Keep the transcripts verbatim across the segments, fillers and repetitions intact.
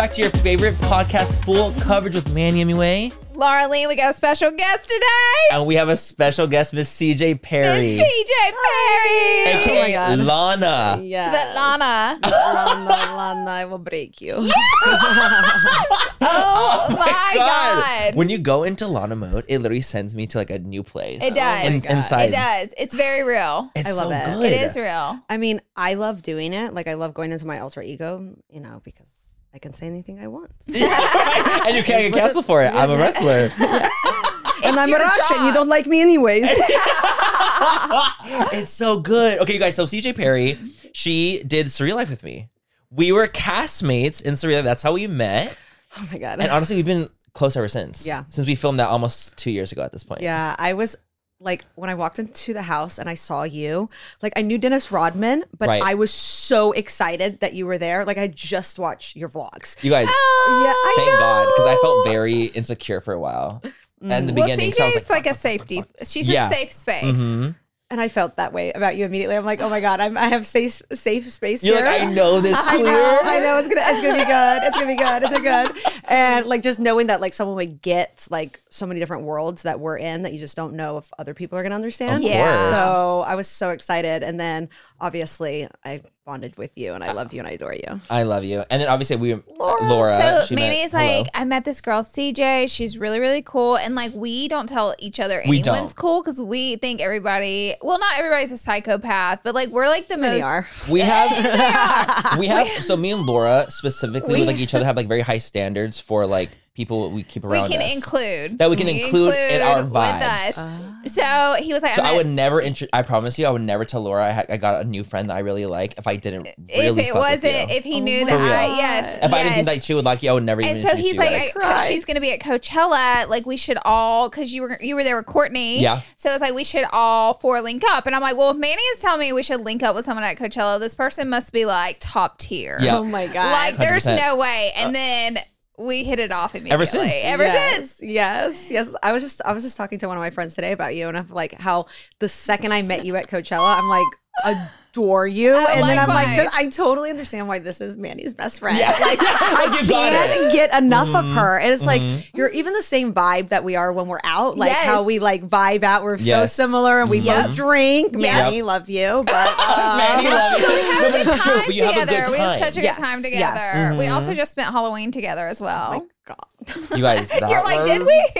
back to your favorite podcast, Full Coverage with Manny M U A. Laura Lee, we got a special guest today. And we have a special guest, Miss C J Perry. Miss C J Perry. A K A Oh Lana. Yes. Svetlana. Lana, Lana, I will break you. Yeah. oh, oh my God. God. When you go into Lana mode, it literally sends me to like a new place. It does. In, inside. It does. It's very real. It's I love so it. good. It is real. I mean, I love doing it. Like, I love going into my alter ego, you know, because I can say anything I want. And you can't get canceled for it. I'm a wrestler. And I'm a Russian. job. You don't like me anyways. It's so good. Okay, you guys. So C J Perry, she did Surreal Life with me. We were castmates in Surreal Life. That's how we met. Oh my God. And honestly, we've been close ever since. Yeah. Since we filmed that almost two years ago at this point. Yeah, I was like, when I walked into the house and I saw you, like I knew Dennis Rodman, but Right. I was so excited that you were there. Like I just watched your vlogs. You guys, Oh, Yeah, I thank know. God, because I felt very insecure for a while. And in the Well, beginning, C so I J's was like, like, a safety. She's Yeah. a safe space. Mhm. And I felt that way about you immediately. I'm like, oh my God, I'm, I have safe safe space You're here. like, I know this I clear. know, I know. It's gonna, it's gonna be good. It's gonna be good. It's gonna be good. And like just knowing that like someone would get like so many different worlds that we're in that you just don't know if other people are gonna understand. Of Yeah. course. So I was so excited, and then obviously I bonded with you, and I love you, and I adore you. I love you. And then obviously we, Laura. Laura. So she Manny met- is like, hello. I met this girl, C J. She's really, really cool. And like, we don't tell each other We anyone's don't. cool because we think everybody, well, not everybody's a psychopath, but like, we're like the Many most. are. we have, we have, so me and Laura specifically We- with like each other have like very high standards for like people we keep We around can us. include. That we can include in our with vibes. us. So he was like, So I I met- would never, intro- I promise you, I would never tell Laura I, ha- I got a new friend that I really like if I didn't really if it fuck with wasn't, you. if he Oh knew my that For real. I, yes. If I didn't yes. think that she would like you, I would never even And so introduce he's you like, guys. I, Right. she's gonna be at Coachella. Like we should all, because you were you were there with Courtney. Yeah. So it's like we should all four link up. And I'm like, well, if Manny is telling me we should link up with someone at Coachella, this person must be like top tier. Yeah. Oh my God. Like there's one hundred percent. no way. And then we hit it off immediately. Ever since. Ever yes, since. Yes, yes. I was just I was just talking to one of my friends today about you, and of like how the second I met you at Coachella, I'm like adore you, Oh, and then I'm like, likewise. this, I totally understand why this is Manny's best friend. Yeah. Like I You got can't it. get enough of Mhm. her, and it's like Mhm. you're even the same vibe that we are when we're out, like Yes. how we like vibe out. We're Yes. so similar, and we Yep. both drink. Yep. Manny, love you, but uh, Manny, love you. But we had No, a but good it's true, time but you have a together. good We had time. such a Yes, good time together. yes. We Mhm. also just spent Halloween together as well. oh my God. You guys, that You're like, was, did we?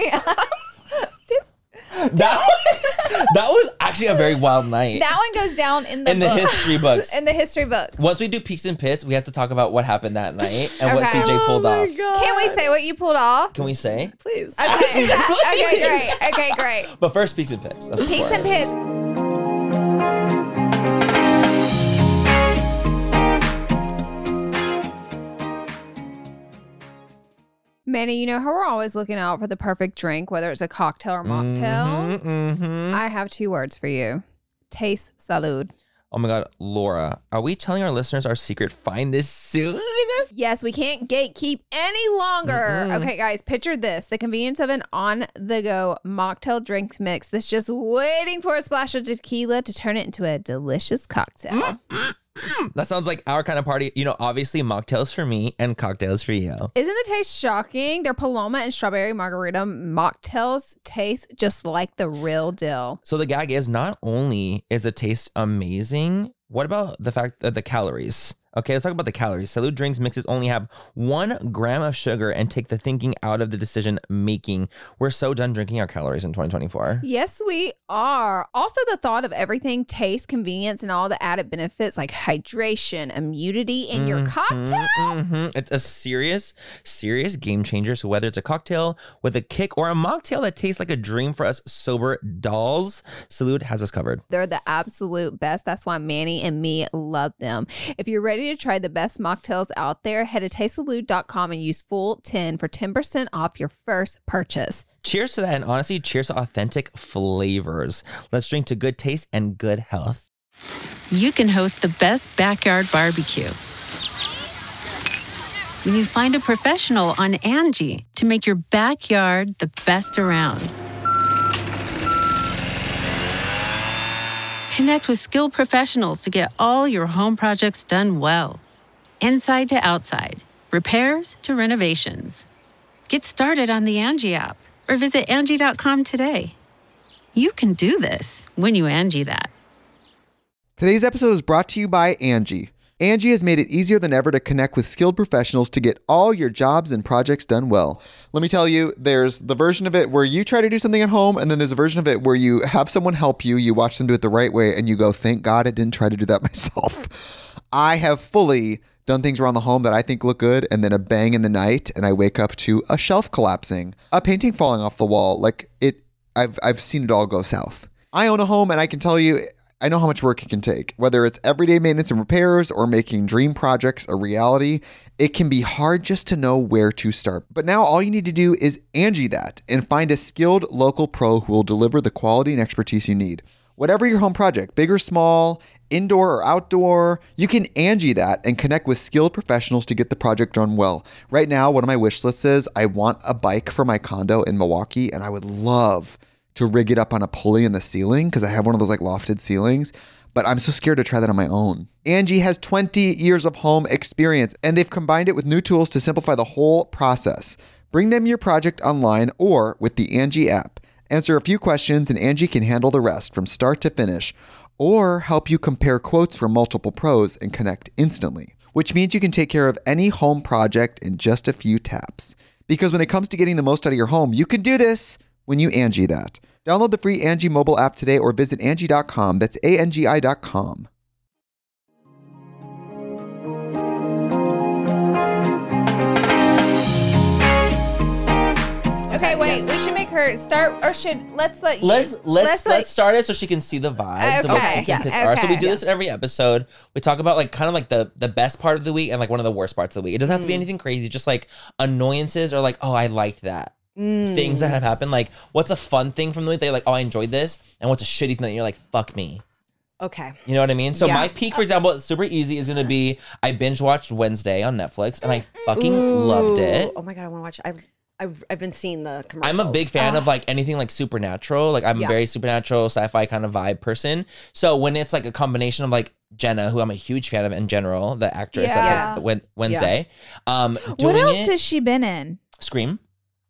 That was, that was actually a very wild night. That one goes down in the In the books. history books. In the history books. Once we do Peaks and Pits, we have to talk about what happened that night and what Okay. C J pulled Oh my off. God. Can we say what you pulled off? Can we say? Please? Okay. okay, great. Okay, great. But first, Peaks and Pits. Of Peaks and course. Pits. Manny, you know how we're always looking out for the perfect drink, whether it's a cocktail or mocktail? Mhm, mhm. I have two words for you. Taste salud. Oh my God, Laura, are we telling our listeners our secret? Find this soon. Yes, we can't gatekeep any longer. Mm-mm. Okay, guys, picture this. The convenience of an on-the-go mocktail drink mix that's just waiting for a splash of tequila to turn it into a delicious cocktail. That sounds like our kind of party. You know, obviously mocktails for me and cocktails for you. Isn't the taste shocking? Their Paloma and strawberry margarita mocktails taste just like the real deal. So the gag is not only is the taste amazing, what about the fact that the calories? Okay, let's talk about the calories. Salud drinks mixes only have one gram of sugar and take the thinking out of the decision making. We're so done drinking our calories in twenty twenty-four. Yes, we are. Also, the thought of everything, taste, convenience, and all the added benefits like hydration, immunity in your Mhm, cocktail. mhm. It's a serious, serious game changer. So whether it's a cocktail with a kick or a mocktail that tastes like a dream for us sober dolls, Salud has us covered. They're the absolute best. That's why Manny and me love them. If you're ready to try the best mocktails out there, head to taste salud dot com and use full ten for ten percent off your first purchase. Cheers to that, and honestly, cheers to authentic flavors. Let's drink to good taste and good health. You can host the best backyard barbecue when you find a professional on Angie to make your backyard the best around. Connect with skilled professionals to get all your home projects done well. Inside to outside, repairs to renovations. Get started on the Angie app or visit Angie dot com today. You can do this when you Angie that. Today's episode is brought to you by Angie. Angie has made it easier than ever to connect with skilled professionals to get all your jobs and projects done well. Let me tell you, there's the version of it where you try to do something at home, and then there's a version of it where you have someone help you, you watch them do it the right way, and you go, thank God I didn't try to do that myself. I have fully done things around the home that I think look good, and then a bang in the night, and I wake up to a shelf collapsing, a painting falling off the wall. Like it, I've I've seen it all go south. I own a home, and I can tell you, I know how much work it can take. Whether it's everyday maintenance and repairs or making dream projects a reality, it can be hard just to know where to start. But now all you need to do is Angie that and find a skilled local pro who will deliver the quality and expertise you need. Whatever your home project, big or small, indoor or outdoor, you can Angie that and connect with skilled professionals to get the project done well. Right now, one of my wish lists is I want a bike for my condo in Milwaukee, and I would love to rig it up on a pulley in the ceiling because I have one of those like lofted ceilings, but I'm so scared to try that on my own. Angie has twenty years of home experience, and they've combined it with new tools to simplify the whole process. Bring them your project online or with the Angie app. Answer a few questions and Angie can handle the rest from start to finish, or help you compare quotes from multiple pros and connect instantly, which means you can take care of any home project in just a few taps. Because when it comes to getting the most out of your home, you can do this when you Angie that. Download the free Angie mobile app today or visit Angie dot com. That's A N G I dot com. Okay, wait. We should make her start, or should let's let you. Let's let's let's, let- start it so she can see the vibes of what Okay. picks and Yes. picks are. So we Okay. do this in every episode. We talk about like kind of like the the best part of the week and like one of the worst parts of the week. It doesn't have to be anything crazy, just like annoyances or like, oh, I liked that. Mm. Things that have happened. Like, what's a fun thing from the week that you're like, oh, I enjoyed this, and what's a shitty thing that you're like, fuck me. Okay. You know what I mean? So Yeah. my peak, for example, it's super easy, is gonna be I binge watched Wednesday on Netflix and I fucking loved it. Oh my God, I want to watch it. I've, I've, I've been seeing the commercials. I'm a big fan of like anything like supernatural. Like I'm Yeah. a very supernatural sci-fi kind of vibe person. So when it's like a combination of like Jenna, who I'm a huge fan of in general, the actress Yeah. that does Wen- Wednesday, um, doing What else it. has she been in? Scream.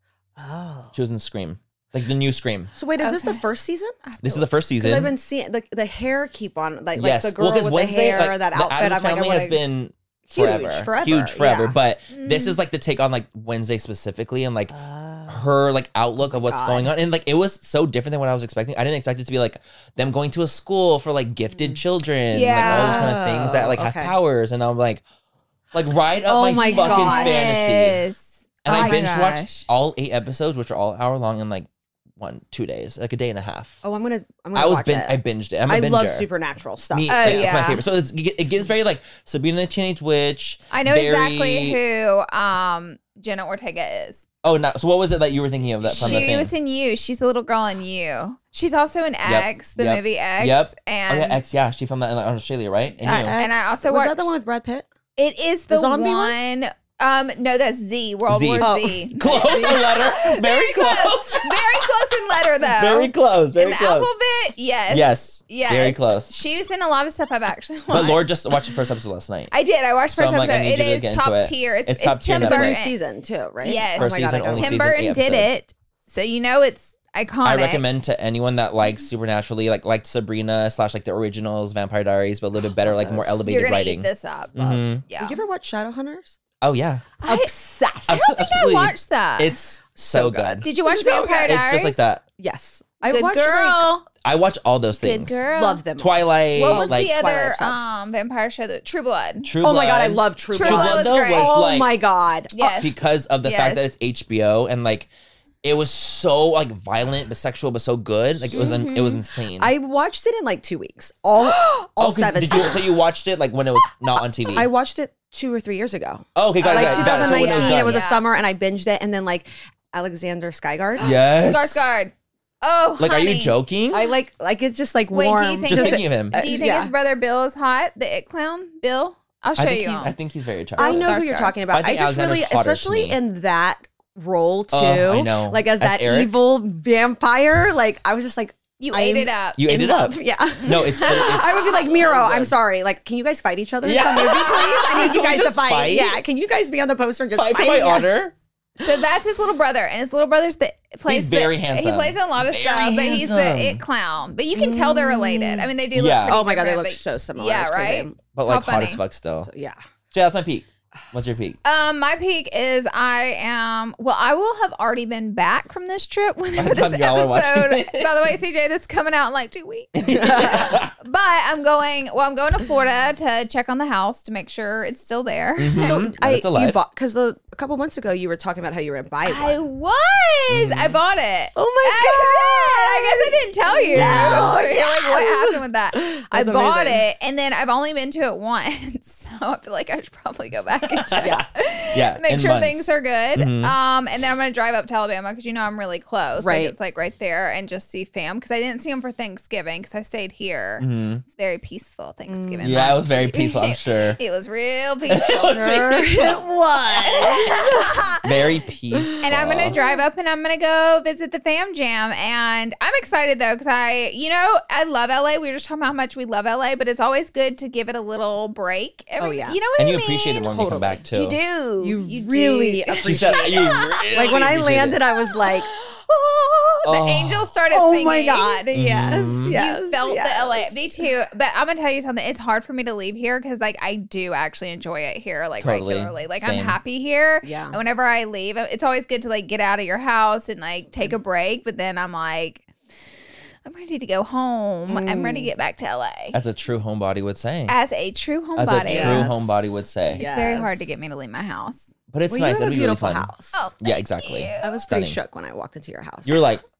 Oh. She was in Scream, like the new Scream. So wait, is this the Okay. first season? This is the first Because season. I've been seeing the, the hair keep on, like, yes, like the girl well, 'cause with Wednesday, the hair, like, that the outfit. Addams I'm like, I family wanna- has been Huge, forever, forever, huge forever. yeah. But this is like the take on like Wednesday specifically, and like her like outlook of what's God. going on, and like it was so different than what I was expecting. I didn't expect it to be like them going to a school for like gifted children, like all those kind of things that like have Okay. powers, and I'm like, like right up Oh my, my fucking God. fantasy. Yes. And Oh I my binge gosh. watched all eight episodes, which are all hour long, in like one two days, like a day and a half. Oh, I'm gonna, I'm gonna I was watch bin- it. I binged it. I'm a I binger. love supernatural stuff. Me, Oh, it's, like, it's my yeah. favorite. So it's, it gives very like Sabrina the Teenage Witch. I know very- exactly who um Jenna Ortega is. Oh, no. So what was it that you were thinking of that from the She thing? was in You. She's the little girl in You. She's also in X, the yep, movie X. Yep. And oh yeah, X. Yeah, she filmed that in like, Australia, right? And Uh, you. and I also was watched- that the one with Brad Pitt? it is the, The zombie one. one? Um, no, that's Z. World Z. War Oh. Z. Close a letter. Very close. Very close in letter though. Very close. Very in the close. alphabet, yes. Yes. Yes. Very close. She was in a lot of stuff I've actually watched. But Lord just watched the first episode last night. I did. I watched So first I'm like, I episode. need It you to is get into top it. tier. It's, It's top tier Tim It's a Netflix. new Burton. season too, right? Yes. First oh my God, season, I gotta only watch Tim it. season, Burton eight did episodes. it, so you know it's iconic. I recommend to anyone that likes supernaturally, like liked Sabrina slash like the originals, Vampire Diaries, but a little bit better, like more Yes. elevated You're gonna writing. eat this up. Mhm. Yeah. Did you ever watch Shadowhunters? Oh yeah, I, Obsessed. I don't think Absolutely. I watched that. it's so, So good. good. Did you watch So Vampire good. Diaries? It's just like that. Yes, I Good watched. Like, girl. I watch all those Good things. girl. love them. Twilight. What was like the other Twilight obsessed. um vampire show? That True Blood. True Oh my God, I Blood. love True, True Blood. Blood was though great. was Oh like my God. Yes. because of the Yes. fact that it's H B O and like it was so like violent but sexual but so good. Like it was it was insane. I watched it in like two weeks. All all Oh, 'cause seven did you, seasons. so you watched it like when it was not on T V. I watched it two or three years ago. oh, okay, got it, Like got it, got it. So when twenty nineteen, done. it was a Yeah. summer, and I binged it. And then like Alexander Skygard. Yes. Skarsgård. Oh, Like, are honey. you joking? I like like it's just like Wait, do warm. you think Just his- thinking of him. Do you think Yeah. his brother Bill is hot? The It Clown, Bill. I'll show I think you. he's. him. I think he's very attractive. I know who Skarsgård. you're talking I about. I, think just Alexander's really, hotter to especially me. in that role too. Oh, I know. Like as As that Eric? evil vampire. Like I was just like, You I'm ate it up. You ate in it up. love. Yeah. No, it's. it's I would be like, Miro, I'm sorry. Like, can you guys fight each other in Yeah. some movie, please? I need you Can we guys to just fight. fight? Yeah. Can you guys be on the poster and just fight fight? for my Yeah. honor. So that's his little brother, and his little brother's the plays. He's very the, handsome. He plays in a lot of Very stuff, but he's the handsome. it clown. But you can tell they're related. I mean, they do. Look Yeah. pretty Oh my God, they different, look but- so similar. Yeah, It's right. crazy. But like How hot as funny. fuck still. So, yeah. So yeah, that's my peak. What's your peak? Um, my peak is I am. Well, I will have already been back from this trip whenever By the this time y'all are watching episode. this. By the way, C J, this is coming out in like two weeks. But I'm going. Well, I'm going to Florida to check on the house to make sure it's still there. Mhm. So That I it's alive. you bought because the a couple months ago you were talking about how you were in buy I one. was. Mm-hmm. I bought it. Oh my I did. I guess I didn't tell you. No, I feel like what yes. happened with that? I That's bought amazing. it, and then I've only been to it once, so I feel like I should probably go back and check. Yeah. Yeah, Make in sure months. things are good. Mhm. Um, and then I'm gonna drive up to Alabama because you know I'm really close. Right. Like it's like right there, and just see fam because I didn't see them for Thanksgiving because I stayed here. Mhm. It's very peaceful Thanksgiving. Yeah, it was lunch. very peaceful. I'm sure. It was real peaceful. It was. Very peaceful. And I'm gonna drive up and I'm gonna go visit the Fam Jam. And I'm excited though, because I, you know, I love L A. We were just talking about how much we love L A, but it's always good to give it a little break. Every, Oh, yeah. You know what And I you mean? appreciate it more when you come back too. You do. You, You really do. She appreciate said it. you really Like when I appreciate it. landed, I was like, the Oh. angels started oh singing. my God. Yes. Mhm. Yes. You felt yes. the L A. Me too. But I'm gonna tell you something. It's hard for me to leave here because like I do actually enjoy it here, like Totally. regularly. Like Same. I'm happy here. Yeah. And whenever I leave, it's always good to like get out of your house and like take a break. But then I'm like, I'm ready to go home. I'm ready to get back to L A. As a true homebody would say. As a true homebody. As a true Yes. homebody would say. It's very Yes. hard to get me to leave my house. But it's Well, nice. you It'll have a be really beautiful fun. house. Oh, Yeah, exactly. you. I was Stunning. pretty shook when I walked into your house. You were like,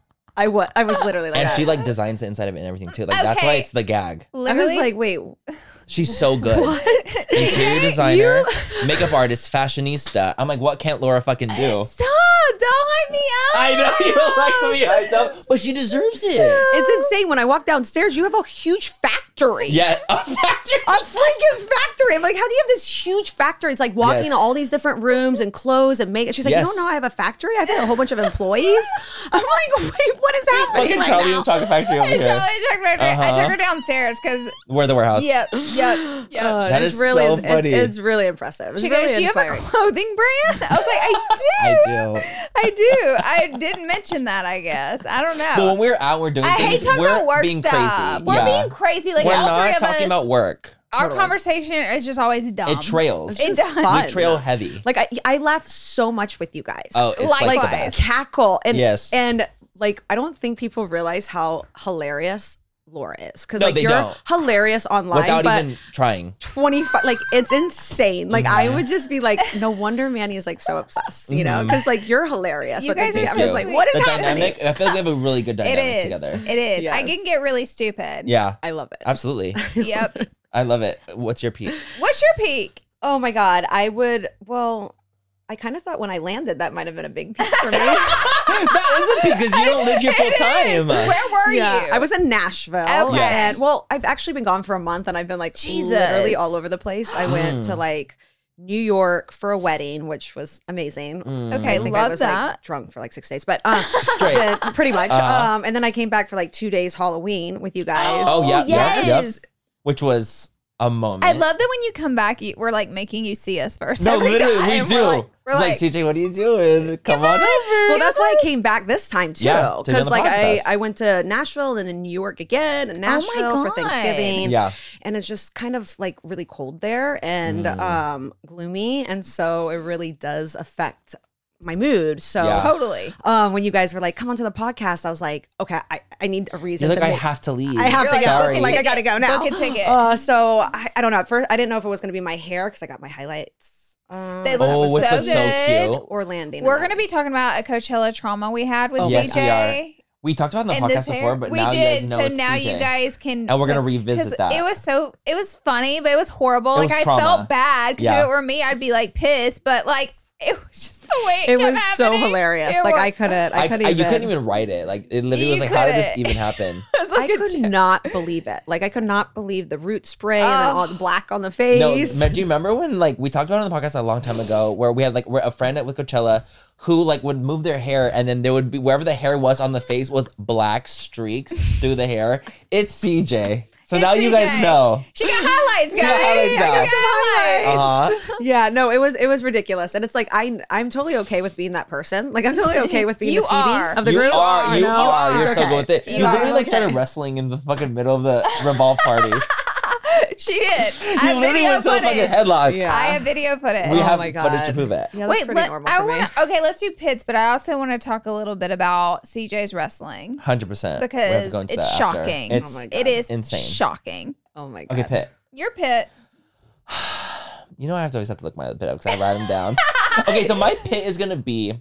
I was. I was literally like, and that. she like designs the inside of it and everything too. Like that's why Okay. it's the gag. I was Literally. like, wait, She's so good. what? Interior designer, makeup artist, fashionista. I'm like, what can't Laura fucking do? Stop! Don't hype me up. I know you don't like to be hyped up, but she deserves it. It's insane. When I walk downstairs, you have a huge factory. Yeah, a factory. A freaking factory. I'm like, how do you have this huge factory? It's like walking Yes. to all these different rooms and clothes and make. She's like, Yes. you don't know I have a factory? I have a whole bunch of employees. I'm like, wait, what is happening Fucking right Charlie now? and Chocolate Factory over I here. totally took her, I Uh-huh. took her downstairs because, We're the warehouse. yep, yep, yep. Uh, That it's is really, so it's, funny. It's, it's really impressive. It's She really goes, "Do you have a inspiring. clothing brand?" I was like, "I I do, do. I do." I didn't mention that. I guess I don't know. But when we're out, we're doing I things. hate talking we're about work being stuff. crazy. We're yeah. being crazy. Like we're all not three of talking us. about work. Our conversation is just always dumb. It trails. It's It just does. fun. We trail heavy. Like I, I laugh so much with you guys. Oh, it's like, the Likewise. best. cackle and Yes. and like I don't think people realize how hilarious Laura is because No, like they you're don't. hilarious online, Without but even trying. twenty-five like it's insane. Like I would just be like, no wonder Manny is like so obsessed, you know, because like you're hilarious. You but guys then are I'm so just like, sweet. what is The happening? dynamic. I feel like we have a really good It dynamic is. together. It is. I Yes. can get really stupid. Yeah, I love it. absolutely. Yep. I love it. What's your peak? What's your peak? Oh my god, I would. Well, I kind of thought when I landed that might have been a big peak for me. That is a peak because you don't live here full time. Where were you? I was in Nashville. Okay. Yes. And well, I've actually been gone for a month and I've been like Jesus. literally all over the place. I went Mm. to like New York for a wedding, which was amazing. Mm. Okay, I think I love was that. like drunk for like six days, but uh, Straight. but pretty much. Uh-huh. Um, and then I came back for like two days Halloween with you guys. Oh, yeah, yeah, yes. yep. Which was a moment. I love that when you come back, you, we're like making you see us first. No, every literally, time. we do. We're like, we're It's like, like, C J, what are you doing? Come on over. Well, that's why I came back this time too, Yeah, to be on because the like I, podcast. I went to Nashville and then New York again, and Oh my Nashville for God. Thanksgiving. Yeah. and it's just kind of like really cold there and Mm. um gloomy, and so it really does affect my mood. So Yeah. totally. um when you guys were like, come onto the podcast, I was like, okay, I, I need a reason. You're like, to I make- have to leave. I have You're to like, go. Sorry. book a Like, I ticket. gotta go now. Book a ticket. Uh, so I, I don't know. At first, I didn't know if it was going to be my hair because I got my highlights. Um, They look Oh, which so looks so good. cute. or landing. We're on going to that. be talking about a Coachella trauma we had with Oh, C yes, we J. We talked about it on and the this podcast hair. before, but we now did. you guys know so it's now C J. you guys can. And we're gonna like, revisit 'cause that. It was so. It was funny, but it was horrible. It like was I trauma. felt bad because Yeah. if it were me, I'd be like pissed. But like it was just the way it, It kept was so happening. hilarious. It Like was- I couldn't. I, I, couldn't I- even. you couldn't even write it. Like it literally You was like, how did this couldn't. even happen? I was like, I could cho- not believe it. Like I could not believe the root spray and then Oh. all the black on the face. No, me- do you remember when like we talked about it on the podcast a long time ago, where we had like we're a friend at with Coachella who like would move their hair and then there would be wherever the hair was on the face was black streaks through the hair. It's C J. So It's now you C J. guys know. She got highlights, guys. got highlights She now. got highlights. Uh huh. Yeah, no, it was it was ridiculous, and it's like I I'm totally okay with being that person. Like I'm totally okay with being You the Phoebe are. of the You group. are. You know? are. You're so Okay. good with it. You You, are. literally like Okay. started wrestling in the fucking middle of the Revolve party. She did. I You have literally video went to a fucking footage. headlock. Yeah. I have video footage. We Oh have my footage to God. prove it. Yeah, that's Wait, pretty let, normal I for me. want. Okay, let's do pits, but I also want to talk a little bit about C J's wrestling Hundred percent. because it's shocking. It's Oh my God. It is insane. shocking. Oh my god. Okay, Pitt. Your pit. You know I have to always have to look my pit up because I write them down. Okay, so my pit is gonna be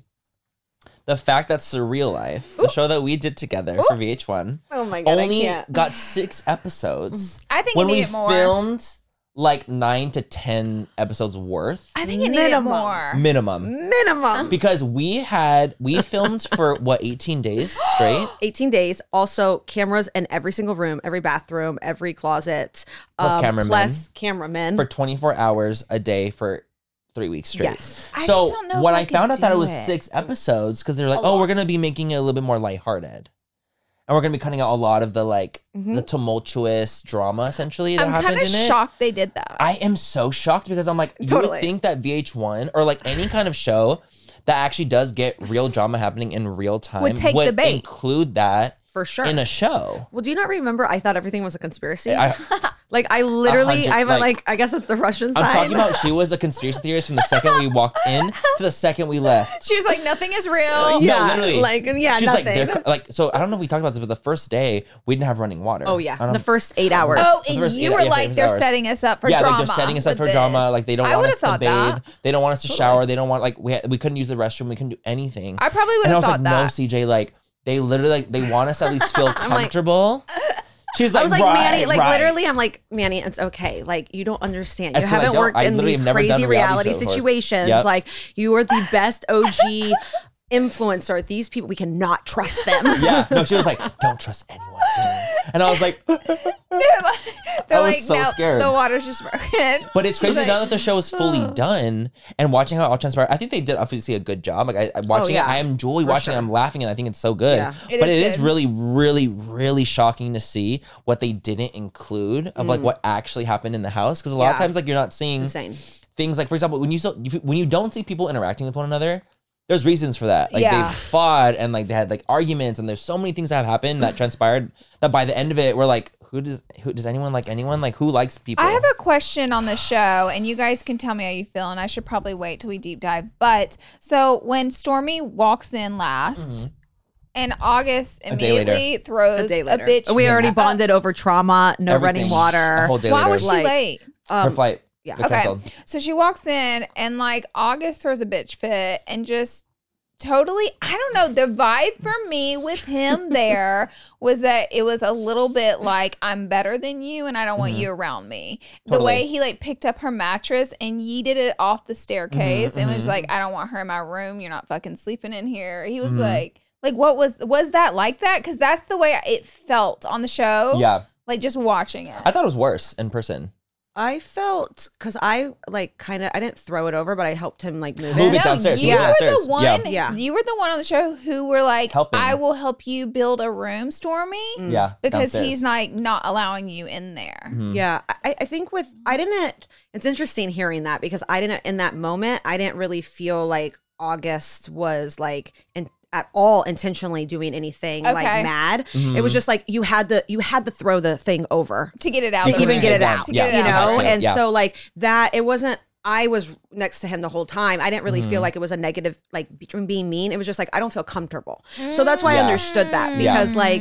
the fact that Surreal Life, the show that we did together for V H one, Oh my god. I only can't. got six episodes. I think when it we needed more. filmed like nine to ten episodes worth I think it needed Minimum. more. minimum. minimum Because we had we filmed for what eighteen days straight. eighteen days. Also, cameras in every single room, every bathroom, every closet. Plus um, cameramen. Plus cameramen. For twenty-four hours a day for three weeks straight. Yes. I So just don't know when if I, I could found out that it do was it. six episodes, because they're like, oh, we're gonna be making it a little bit more lighthearted, and we're gonna be cutting out a lot of the like the tumultuous drama essentially that I'm happened kind of in it. shocked they did that. I am so shocked because I'm like, you Totally. would think that V H one or like any kind of show that actually does get real drama happening in real time Would take the bait. include that for sure. in a show. well, do you not remember? I thought everything was a conspiracy. I, like I literally, hundred- I'm like- like, I guess it's the Russian side. I'm talking about she was a conspiracy theorist from the second we walked in to the second we left. she was like, nothing is real. Yeah, no, literally. like, yeah, She's like, nothing. they're, like, so I don't know if we talked about this, but the first day we didn't have running water. Oh I yeah, don't- the first eight hours. Oh, For the and first you eight- were yeah, like, eight they're hours. setting us up for yeah, drama. like they're setting us up with for this. drama. Like they don't I want would've us to thought bathe. that. They don't want us to shower. They don't want like we had, we couldn't use the restroom. We couldn't do anything. I probably would and I have was thought like, no, that. C J, like they literally like they want us to at least feel like- comfortable. She's like, I was like, right, Manny, like right. literally, I'm like, Manny, it's okay. Like, you don't understand. That's You what I haven't don't. worked I in literally these have never done crazy a reality reality show before. situations. Yep. Like, you are the best O G influencer. These people, we cannot trust them. Yeah, no, she was like, don't trust anyone here. And I was like, They're like, they're I was like, so no, scared. the water's just broken. but it's crazy She's now like, that the show is fully done and watching how it all transpired. I think they did obviously a good job. Like I, I watching yeah. it, I enjoy For watching sure. it. I'm laughing and I think it's so good. Yeah. It but is it is good. really, really, really shocking to see what they didn't include of like what actually happened in the house. Because a lot of Mm. Yeah. times, like you're not seeing Insane. things like, for example, when you so, if, you- when you don't see people interacting with one another, there's reasons for that. Like Yeah. they fought and like they had like arguments and there's so many things that have happened that transpired that by the end of it, we're like, who does who does anyone like anyone? Like who likes people? I have a question on the show, and you guys can tell me how you feel, and I should probably wait till we deep dive. But so when Stormy walks in last, and August Mm-hmm. day later. immediately throws A a, day later. bitch. We already uh, bonded over trauma, no Everything. running A water. whole day Why later. was she Like, late? Her Um, flight. yeah. got Okay. canceled. So she walks in, and like August throws a bitch fit, and just totally, I don't know. The vibe for me with him there was that it was a little bit like, I'm better than you and I don't want you around me. The Totally. way he like picked up her mattress and yeeted it off the staircase and was like, I don't want her in my room. You're not fucking sleeping in here. He was like, like, what was, was that like that? Cause that's the way it felt on the show. Yeah. Like just watching it. I thought it was worse in person. I felt because I like kind of I didn't throw it over, but I helped him like move, Move it. it downstairs. You Move it were downstairs. the one. Yeah. Yeah. You were the one on the show who were like, Helping. "I will help you build a room, Stormy," Yeah. because downstairs. he's like not allowing you in there. Mhm. Yeah, I, I think with I didn't. It's interesting hearing that because I didn't in that moment. I didn't really feel like August was like in, at all intentionally doing anything Okay. like mad. Mm-hmm. It was just like you had to you had to throw the thing over To get it out, to the even room. get it down. out. To Yeah. get it You out. know, Right. and Yeah. so like that. It wasn't. I was next to him the whole time. I didn't really Mm-hmm. feel like it was a negative, like between being mean. It was just like I don't feel comfortable. So that's why Yeah. I understood that Yeah. because like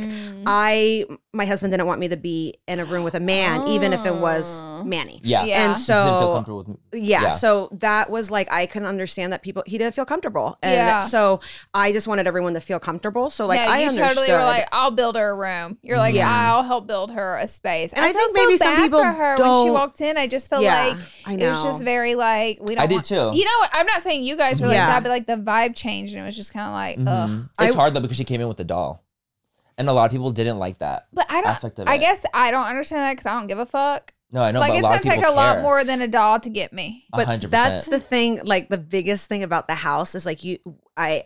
I, my husband didn't want me to be in a room with a man, even if it was Manny. Yeah. Yeah. And He just didn't feel so comfortable with me. yeah, Yeah. so that was like I can understand that people he didn't feel comfortable, and Yeah. so I just wanted everyone to feel comfortable. So like yeah, I you understood. totally were like, "I'll build her a room." You're like, Yeah. "I'll help build her a space." And I felt think maybe so some bad people for her when she don't- walked in. I just felt Yeah, like I it was know. just very like we don't. I did want- too. You know what? I'm not saying you guys were like Yeah. that, but like the vibe changed and it was just kind of like, ugh. Mhm. It's I- hard though because she came in with the doll. And a lot of people didn't like that. But I don't. aspect of I it. guess I don't understand that because I don't give a fuck. No, I know, Like but a it's lot gonna of people take a lot care. more than a doll to get me. A But hundred that's percent. the thing. Like the biggest thing about the house is like you, I,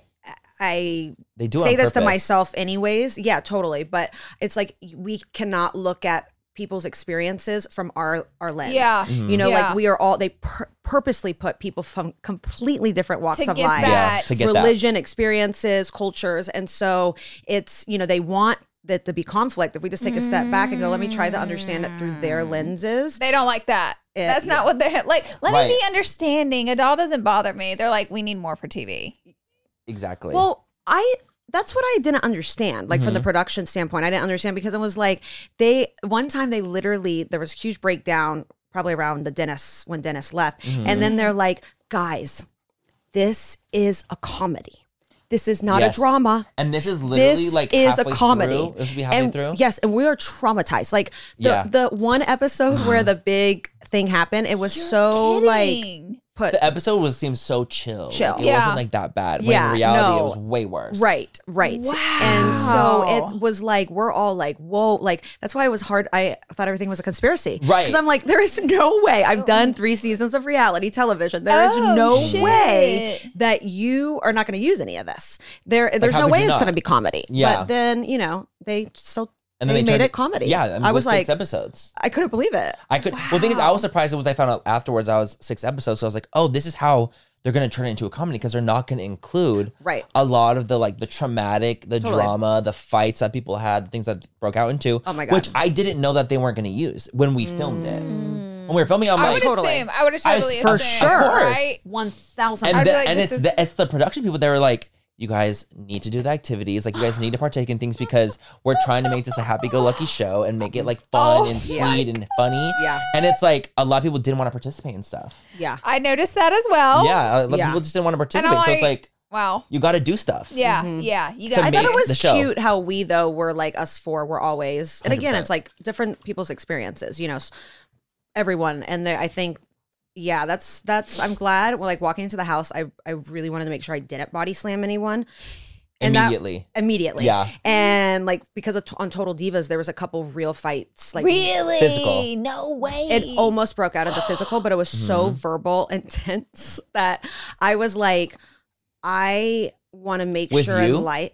I They do it say on this to purpose. myself anyways. Yeah, totally. But it's like we cannot look at people's experiences from our our lens. Yeah. Mm-hmm. You know, Yeah. like we are all they pur- purposely put people from completely different walks To of get life, that. Yeah, to get that. religion, experiences, cultures, and so it's you know they want that to be conflict. If we just take a step back and go, let me try to understand it through their lenses. They don't like that. Yeah, That's not yeah. what they're like. Let Right. me be understanding. A doll doesn't bother me. They're like, we need more for T V. Exactly. Well, I that's what I didn't understand. Like Mm-hmm. from the production standpoint, I didn't understand because it was like they one time they literally there was a huge breakdown probably around the Dennis when Dennis left, Mm-hmm. and then they're like, guys, this is a comedy. This is not Yes. a drama. and this is literally This like is a halfway comedy. Through. This will be halfway And through. yes, and we are traumatized. Like the Yeah. the one episode where the big thing happened, it was so like Kidding. put The episode was seems so chill. Chill. Like, it Yeah. wasn't like that bad. When Yeah, in reality, no. it was way worse. Right, right. And so it was like, we're all like, whoa, like, that's why it was hard. I thought everything was a conspiracy. Right. Because I'm like, there is no way. I've done three seasons of reality television. There is Oh, no shit. way that you are not going to use any of this. There, There's how no could way you it's not? going to be comedy. Yeah. But then, you know, they still And then they, they, made turned it comedy. Yeah, and I with was six like, episodes. I couldn't believe it. I could. Well, the thing is, I was surprised when I found out afterwards. I was six episodes, so I was like, "Oh, this is how they're going to turn it into a comedy because they're not going to include Right. a lot of the like the traumatic, the Totally. drama, the fights that people had, the things that broke out into. Oh my God. Which I didn't know that they weren't going to use when we filmed it. When we were filming, I'm I like, would Totally. assume. I would have I- totally for assumed. sure. Right? one thousand and, I was the, like, and this it's is- the, it's the production people that were like, you guys need to do the activities, like you guys need to partake in things because we're trying to make this a happy-go-lucky show and make it like fun Oh, and sweet yeah. and funny. Yeah. And it's like a lot of people didn't want to participate in stuff. Yeah. I noticed that as well. Yeah, a lot of Yeah. people just didn't want to participate. I'm so it's like- like Wow. you got to do stuff. Yeah. Yeah. You To got I make thought it was the show. cute how we though were like us four were always, and again, one hundred percent. it's like different people's experiences, you know, s- everyone, and there, I think, yeah, that's that's. I'm glad. Well, like walking into the house, I I really wanted to make sure I didn't body slam anyone. And that- Immediately. immediately, Yeah. and like because of, on Total Divas, there was a couple real fights, like Really? Physical. No way. it almost broke out into physical, but it was so Mm-hmm. verbal and tense that I was like, I want to make With sure you? and light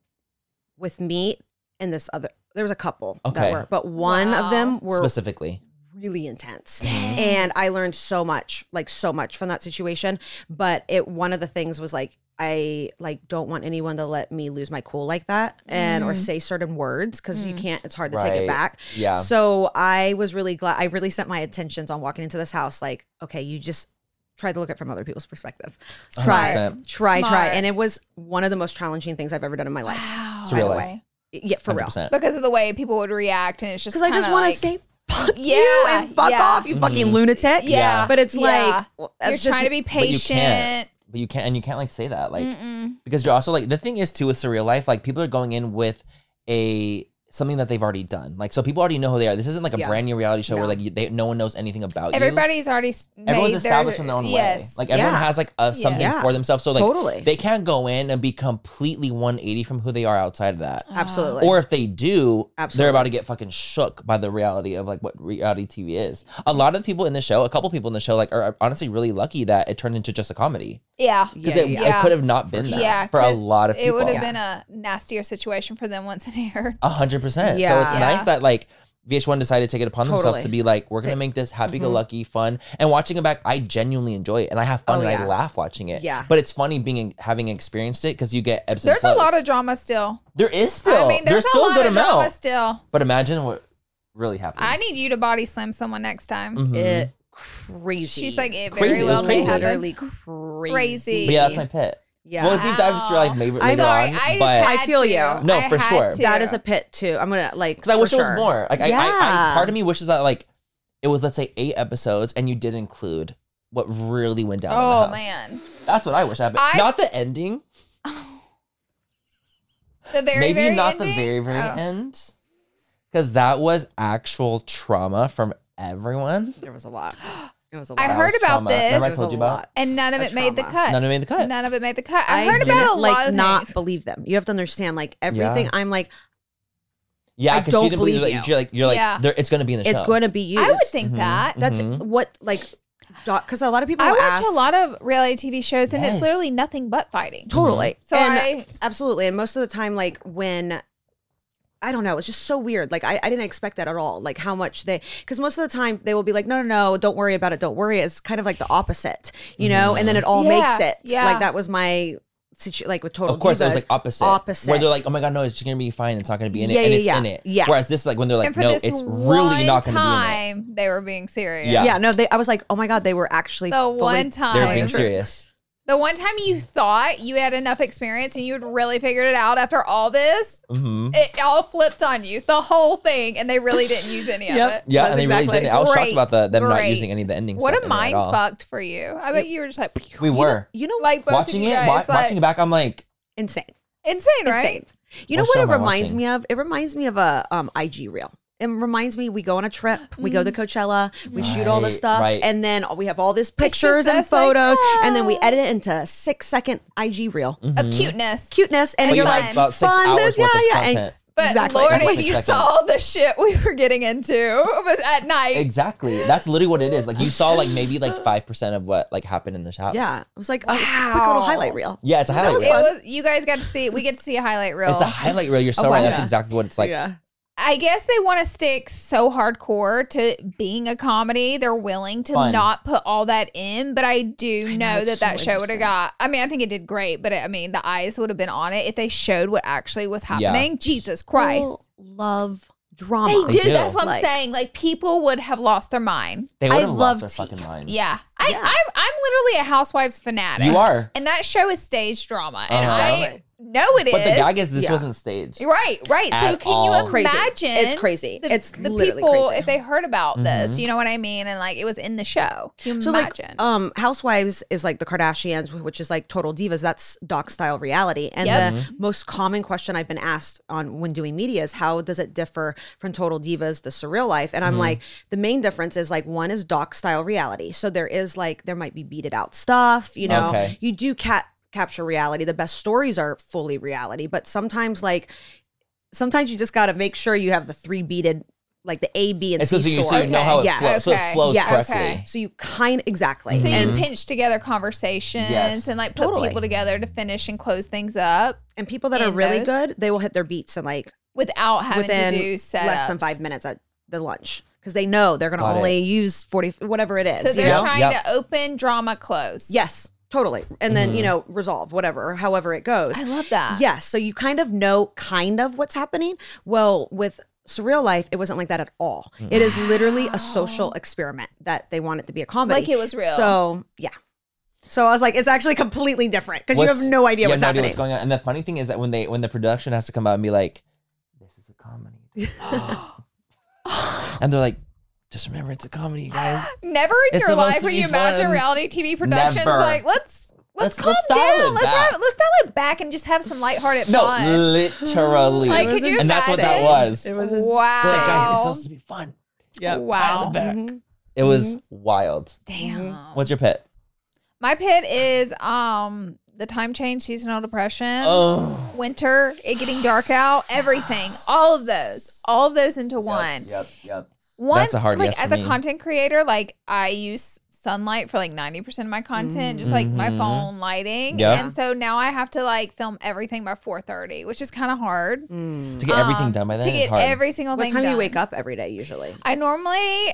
with me and this other. There was a couple Okay. that were, but one Wow. of them were Specifically. really intense, and I learned so much, like so much from that situation. But it one of the things was like I like don't want anyone to let me lose my cool like that and or say certain words because you can't. It's hard to take Right. it back. Yeah. So I was really glad. I really set my intentions on walking into this house. Like, okay, you just try to look at it from other people's perspective. one hundred Try, percent. try, try. Smart. And it was one of the most challenging things I've ever done in my life. Wow. It's real By the life. way. Yeah, for real. one hundred percent. Because of the way people would react, and it's just Because I just kinda want like, to say, fuck you Yeah, and fuck yeah. off, you fucking lunatic. Yeah. But it's Yeah. like, well, you're that's just, trying to be But you patient. can't. But you can't, and you can't like say that, like, because you're also like the thing is too with surreal life, like people are going in with a something that they've already done, like so people already know who they are. This isn't like a Yeah. brand new reality show where No. like you, they, no one knows anything about you. Everybody's already s- Everyone's made established their, in their own yes. way. Like everyone Yeah. has like a, something Yeah. for themselves. So like Totally. they can't go in and be completely one eighty from who they are outside of that. absolutely. Or if they do, Absolutely. they're about to get fucking shook by the reality of like what reality T V is. A lot of the people in the show, a couple people in the show, like are honestly really lucky that it turned into just a comedy Yeah. because Yeah, it, yeah. it could have not been that Yeah, for a 'cause lot of It people. would have Yeah. been a nastier situation for them once it aired. A hundred percent. So Yeah. it's Yeah. nice that like V H one decided to take it upon themselves Totally. to be like, we're gonna make this happy-go-lucky fun. And watching it back, I genuinely enjoy it, and I have fun Oh, and I yeah. laugh watching it. Yeah. But it's funny being having experienced it because you get ebbs and There's a flows. lot of drama still. There is still. I mean, there's, still a lot good of amount. drama still. But imagine what really happened. I need you to body slam someone next time. Mhm. it crazy. She's like, it very Crazy. It was well may crazy. happen. literally crazy. Crazy. But yeah, that's my pit. Yeah. We'll deep dive into your life maybe I'm later Sorry, on. I just but had I feel to. you. No, I for had sure. to. That is a pit too. I'm gonna like because I for wish it was sure. more. Like I, I, I, Yeah. part of me wishes that like it was let's say eight episodes and you did include what really went down. Oh in the house. man, That's what I wish happened. I- Not the ending. the very Maybe very not ending? the very very Oh. end, because that was actual trauma from everyone. There was a lot. It was a I lot. heard was about trauma. this. Remember I There was told a you about? lot and none of it made the trauma. cut. None of it made the cut. None of it made the cut. I, I heard about didn't, a like lot of not things. believe them. You have to understand, like everything. Yeah. I'm like, Yeah, I because don't she didn't believe believe like, you. you're like you're like Yeah. there- it's going to be in the It's show. going to be used. I would think that. That's Mhm. what like because a lot of people I watch ask, a lot of reality T V shows, and Yes. it's literally nothing but fighting. totally. So and I- absolutely, and most of the time, like when. I don't know. It's just so weird. Like I, I didn't expect that at all. Like how much they, because most of the time they will be like, no, no, no, don't worry about it. Don't worry. It's kind of like the opposite, you know? And then it all Yeah, makes it. yeah. Like that was my situation, like with Total Of course, it was Divas. like opposite. Opposite. Where they're like, oh my God, no, it's going to be fine. It's not going to be in it. Yeah, and yeah, it's yeah. in it. Yeah. Whereas this, like, when they're like, and for no, this it's one really not going to be in it. time, they were being serious. Yeah. yeah, no, they, I was like, oh my God, they were actually The fully one time- They're being telling the truth. serious. The one time you thought you had enough experience and you had really figured it out after all this, Mm-hmm. it all flipped on you, the whole thing, and they really didn't use any Yep. of it. Yeah, That's and they exactly- really didn't. I was shocked Great, about the, them not great. using any of the endings. What stuff a in there at mind all. fucked for you. I bet you were just like, We were. You know, like both Watching of you it, guys, wa- like, watching it back, I'm like, insane. insane, right? Insane. You know What what show it am I reminds watching? me of? It reminds me of a um, I G reel. It reminds me we go on a trip, we go to Coachella, we shoot all this Right, stuff, right. and then we have all these pictures just and us, like, photos, and then we ah. edit it into a six second I G reel. Of cuteness. Cuteness, and But you're you like, have about six fun, hours this, worth yeah, of yeah. and- content. But exactly. Lord, That's if like you six saw the shit we were getting into was at night. Exactly. That's literally what it is. Like, you saw, like, maybe, like, five percent of what, like, happened in the house. yeah, it was like a quick Wow. little highlight reel. Yeah, it's a highlight was reel. It was. You guys got to see. We get to see a highlight reel. It's a highlight reel. You're so Oh, right. wow. That's exactly what it's like. yeah, I guess they want to stick so hardcore to being a comedy. They're willing to Fun. not put all that in, but I do I know, know, it's that that so show would have interesting. got. I mean, I think it did great, but I mean, the eyes would have been on it if they showed what actually was happening. Jesus Christ. People love drama. They, They do. do. That's what I'm Like- saying. Like, people would have lost their mind. They would I have love lost their tea. fucking minds. Yeah. I, Yeah. I'm, I'm literally a Housewives fanatic. You are. And that show is stage drama. And Uh-huh. I know it is. But the gag is this Yeah. wasn't staged. Right, right. So At can all. you Crazy. imagine? It's crazy. The, It's the literally people crazy. if they heard about Mm-hmm. this. You know what I mean? And like it was in the show. Can you So imagine? like, um, Housewives is like the Kardashians, which is like Total Divas. That's doc style reality. And Yep. the most common question I've been asked on when doing media is how does it differ from Total Divas, the surreal life? And I'm like, the main difference is like one is doc style reality. So there is like there might be beaded out stuff. You know, Okay. you do cat capture reality. The best stories are fully reality, but sometimes like sometimes you just got to make sure you have the three beaded. Like the A, B, and It's C so you, so story. you know how it, Yes. flows, so it Okay. flows Yes. correctly. Okay. So you kind exactly. so and, you pinch together conversations Yes. and like put Totally. people together to finish and close things up and people that are in really those. good, they will hit their beats in like without having within to do setups. less than five minutes at the lunch because they know they're going to Got it. only use forty, whatever it is. So you they're know? trying Yep. to open, drama, close. Yes, totally. And then, you know, resolve whatever, however it goes. I love that. Yes. So you kind of know kind of what's happening. Well, with Surreal Life, it wasn't like that at all. It is literally a social experiment that they want it to be a comedy. Like it was real. So, yeah. So I was like, it's actually completely different because you have What's- no idea you what's have no idea happening. what's going on. And the funny thing is that when they when the production has to come out and be like, "This is a comedy," and they're like, "Just remember, it's a comedy, you guys." Never in It's your supposed life to will be you imagine fun. reality T V productions Never. like let's let's, Let's- calm let's dial down. it Let's back. have let's dial it back and just have some lighthearted No, fun. literally. Like, could you and that's what that imagine? was. It was Wow. They're like, guys, it's supposed to be fun. Yeah. Dial Wow. it back. Mhm. It was wild. Damn. What's your pet? My pit is um the time change, seasonal depression, Oh, winter, it getting dark out, everything. All of those. All of those into one. Yep, yep. One That's a hard like yes for as a me. content creator, like I use sunlight for like ninety percent of my content, just like my Mhm. phone lighting. Yeah. And so now I have to like film everything by four thirty, which is kind of hard. Mm. To get everything Um, done by then, to it's get hard. every single What thing time do done. you wake up every day usually? I normally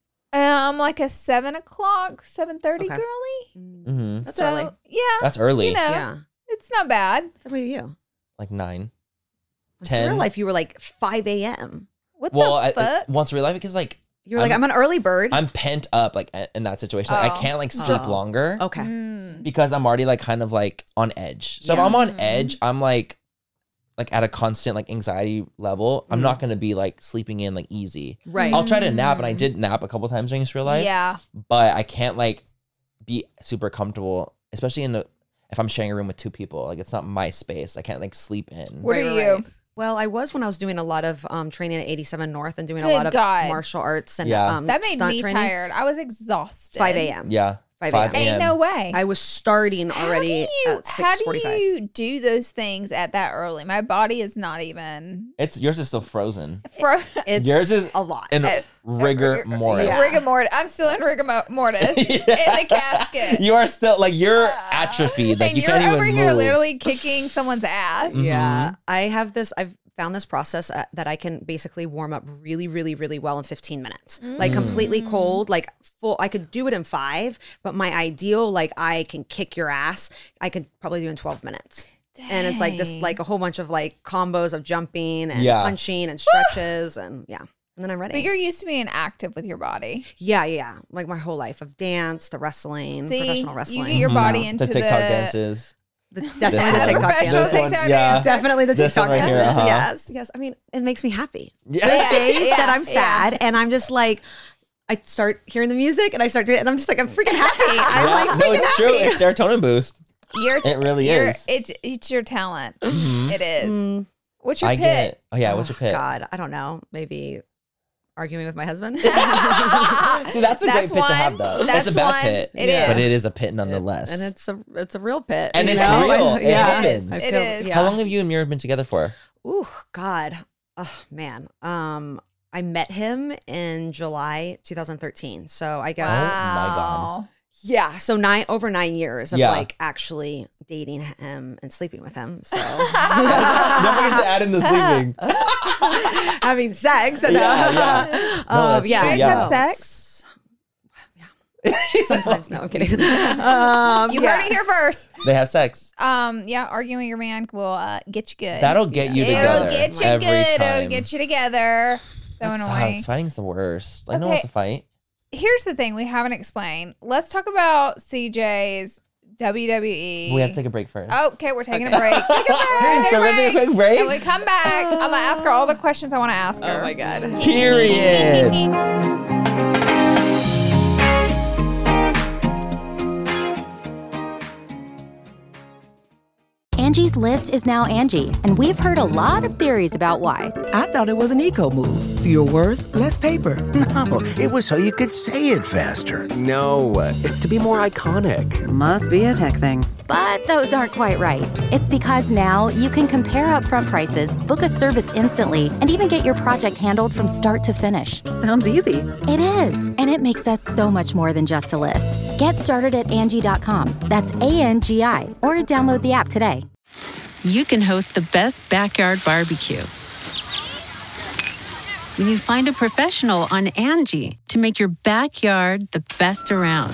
um like a seven o'clock, seven thirty Okay. girly. Mhm. That's so early. yeah, That's early. you know, Yeah. it's not bad. How about you? Like nine. In ten. Surreal Life, you were like five a.m. What Well, the I, fuck? I, once real life because like You were like, I'm- I'm an early bird. I'm pent up like a- in that situation. Like, I Oh. can't like sleep Oh. longer okay. Mm. because I'm already like kind of like on edge. So Yeah. if I'm on Mhm. edge, I'm like like at a constant like anxiety level. I'm Mhm. not gonna be like sleeping in like easy. Right. I'll try to nap, and I did nap a couple times during this real life. Yeah. But I can't like be super comfortable, especially in the if I'm sharing a room with two people. Like it's not my space. I can't like sleep in. What Right, are right, you? right. Well, I was when I was doing a lot of um, training at eighty-seven North and doing a Good lot of God. martial arts and Yeah. um, That made stunt me training. tired. I was exhausted. five a.m. Yeah. five five a.m. Ain't no way. I was starting already how do you, at how six do forty-five. you do those things at that early? My body is not even. It's yours is still frozen. Fro- It's Yours is a lot. in rigor mortis. Yeah. Rigor mortis. I'm still in rigor mo- mortis in the casket. You are still like you're atrophied. Like and you you're can't over even here move. literally kicking someone's ass. Yeah, I have this. I've found this process uh, that I can basically warm up really, really, really well in fifteen minutes. Like completely cold, like full. I could do it in five, but my ideal, like I can kick your ass, I could probably do in twelve minutes. And it's like this, Dang. like a whole bunch of like combos of jumping and Yeah. punching and stretches and yeah. And then I'm ready. But you're used to being active with your body. yeah, yeah, yeah. Like my whole life of dance, the wrestling, See, professional you wrestling. get your body So, into the TikTok dances. the, This definitely one. the TikTok Professional dances. This one, TikTok yeah. dancer. Definitely the This TikTok one right here, dances. uh-huh. Yes, yes. I mean, it makes me happy. Yeah. There's days Yeah, that I'm yeah. sad and I'm just like, I start hearing the music and I start doing it and I'm just like, I'm freaking happy. I'm Yeah, like, no, freaking it's happy. true. It's serotonin boost. You're It really you're- is. It's it's your talent. It is. Mm, What's your I pit? get it. Oh yeah, what's your oh, pit? God, I don't know. Maybe arguing with my husband. See, that's a That's great pit to have one. though. That's it's a bad one. pit, It Yeah. but it is a pit nonetheless. and it's a it's a real pit. And you it's know? real. I- It yeah. happens. I It feel- is. yeah. How long have you and Mira been together for? Ooh, God. Oh man. Um, I met him in July two thousand thirteen. So I guess Oh, my God. Wow. yeah. So nine over nine years of Yeah. like actually dating him and sleeping with him. So Don't forget to add in the sleeping. having sex. And, Yeah, uh, yeah. No, um, that's yeah. true, You guys yeah. have sex? Sometimes. No, I'm kidding. Um, You yeah. heard it here first. They have sex. Um, yeah, arguing with your man will uh, get you good. That'll get you It'll together get you every good. time. It'll get you together. So That annoying. sucks. Fighting's the worst. Like no one Okay. wants to fight. Here's the thing we haven't explained. Let's talk about C J's W W E. We have to take a break first. Oh, okay, we're taking a break. Take a break. Take So a we're gonna take a break. quick break? When we come back, I'm gonna ask her all the questions I want to ask her. Oh my God. Period. Angie's List is now Angie, and we've heard a lot of theories about why. I thought it was an eco move. Fewer words, less paper. No, it was so you could say it faster. No, it's to be more iconic. Must be a tech thing. But those aren't quite right. It's because now you can compare upfront prices, book a service instantly, and even get your project handled from start to finish. Sounds easy. It is, and it makes us so much more than just a list. Get started at Angie dot com. That's A N G I, or download the app today. You can host the best backyard barbecue when you find a professional on Angie to make your backyard the best around.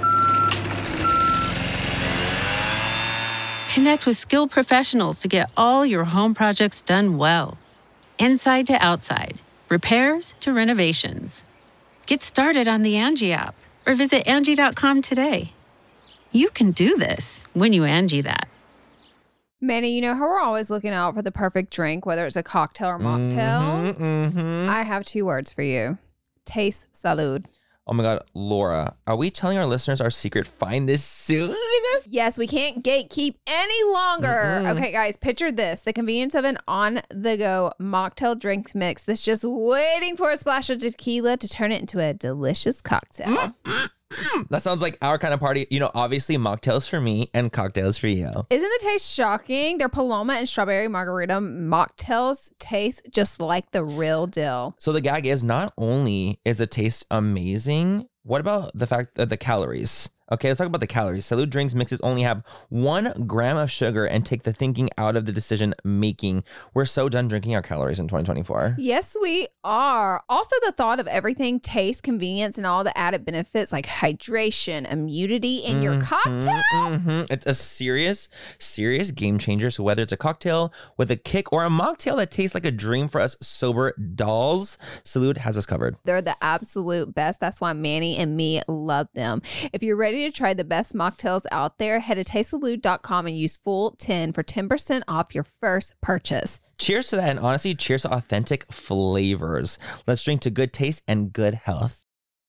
Connect with skilled professionals to get all your home projects done well. Inside to outside, repairs to renovations. Get started on the Angie app or visit Angie dot com today. You can do this when you Angie that. Manny, you know how we're always looking out for the perfect drink, whether it's a cocktail or mocktail? Mm-hmm. I have two words for you. Taste salud. Oh my God, Laura, are we telling our listeners our secret? Find this soon. Yes, we can't gatekeep any longer. Mm-mm. Okay, guys, picture this. The convenience of an on-the-go mocktail drink mix that's just waiting for a splash of tequila to turn it into a delicious cocktail. That sounds like our kind of party. You know, obviously mocktails for me and cocktails for you. Isn't the taste shocking? Their Paloma and strawberry margarita mocktails taste just like the real deal. So the gag is not only is the taste amazing, what about the fact that the calories? Okay, let's talk about the calories. Salud drinks mixes only have one gram of sugar and take the thinking out of the decision making. We're so done drinking our calories in twenty twenty-four. Yes, we are. Also, the thought of everything, taste, convenience, and all the added benefits like hydration, immunity in your Mhm, cocktail. mhm. It's a serious, serious game changer. So whether it's a cocktail with a kick or a mocktail that tastes like a dream for us sober dolls, Salud has us covered. They're the absolute best. That's why Manny and me love them. If you're ready to try the best mocktails out there, head to taste salud dot com and use full ten for ten percent off your first purchase. Cheers to that, and honestly, cheers to authentic flavors. Let's drink to good taste and good health.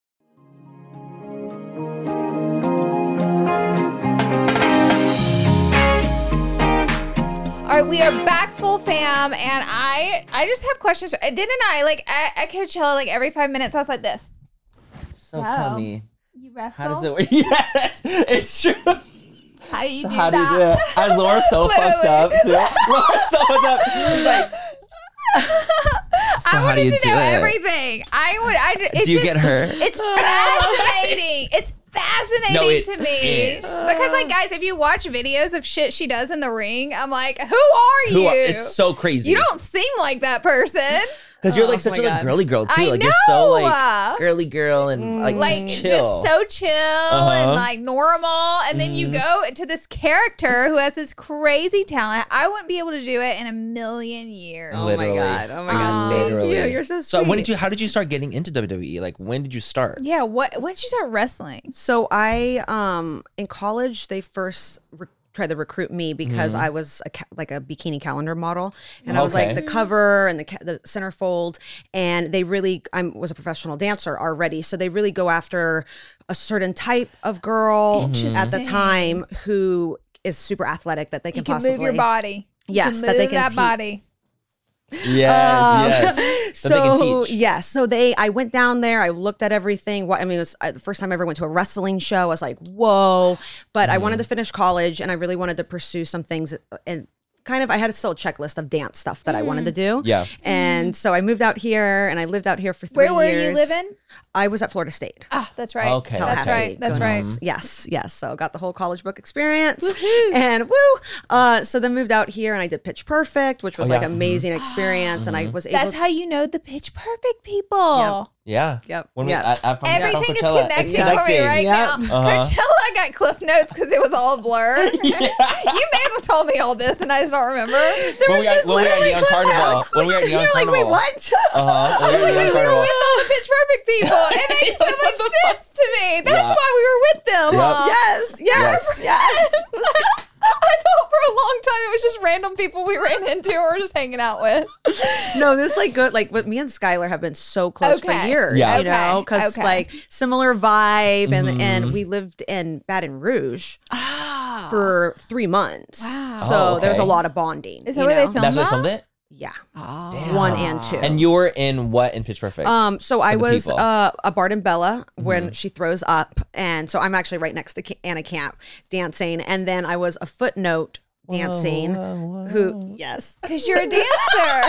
All right, we are back, full fam, and I I just have questions. Didn't I? Like, at, at Coachella, like every five minutes, I was like this. So So, tell me, You wrestle? How does it work? Yes, it's true. How do you So do how do you that? do it? As Laura's so fucked up, too. Laura's so fucked up. She's like, so I how wanted do you to do know it? everything. I would. I. It's Do you just, get hurt? It's fascinating. It's fascinating No, it to me is. because, like, guys, if you watch videos of shit she does in the ring, I'm like, who are Who you? are- it's so crazy. You don't sing like that person. Because you're like Oh such my a like, God. girly girl too. I like you're so like know. girly girl and like, Like just chill. just so chill Uh-huh. and like normal, and then you go to this character who has this crazy talent. I wouldn't be able to do it in a million years. Oh Literally. my god! Oh my Um, god! Thank Literally. you. You're so sweet. So when did you? How did you start getting into W W E? Like when did you start? Yeah, what when did you start wrestling? So I, um, in college, they first re- tried to recruit me because Mm-hmm. I was a ca- like a bikini calendar model, and I was like Okay. the cover and the ca- the centerfold, and they really I was a professional dancer already, so they really go after a certain type of girl at the Interesting. time who is super athletic that they can, You can possibly move your body. You Yes, can that they move can that teach. body. Yes, Um, yes. So That they can teach. yeah, so they, I went down there. I looked at everything. What I mean, it was uh, the first time I ever went to a wrestling show. I was like, whoa! But I Mm-hmm. wanted to finish college, and I really wanted to pursue some things. uh, And kind of, I had still a checklist of dance stuff that I wanted to do. Yeah. And so I moved out here, and I lived out here for three Where were years. you living? I was at Florida State. Ah, that's right. Okay, that's okay. right. That's Go right. Noles. Yes, yes. So got the whole college book experience, and woo. Uh, so then moved out here, and I did Pitch Perfect, which was Oh, like yeah. amazing experience, and I was able. That's how you know the Pitch Perfect people. Yeah. Yep. When Yep. we, I, I, from, Everything is from Coachella, connecting it's for me connecting. right Yep. now. Uh-huh. Coachella, I got cliff notes because it was all a blur. You may have told me all this, and I just don't remember. When we, at, when we were at Neon Carnival. When we were at Neon You're like, Carnival. wait, what? Uh-huh. When we were at We Neon were Carnival. with all the Pitch Perfect people. It makes so much sense to me. That's Yeah. why we were with them. Yep. huh? Yes, yes, yes. I thought for a long time it was just random people we ran into or just hanging out with. No, this like good. Like, with me and Skylar have been so close for Okay. years. Yeah. You know, Okay, because okay. like similar vibe, and Mhm. and we lived in Baton Rouge Ah. for three months. Wow. So Oh, there's a okay. lot of bonding. Is that you where they know? filmed That's what that? filmed it? Yeah, Oh. one and two. And you were in what in Pitch Perfect? Um, so I the was people. uh, a Bard and Bella when Mm-hmm. she throws up, and so I'm actually right next to Ca- Anna Camp dancing, and then I was a footnote dancing. Who? Yes, Because you're a dancer.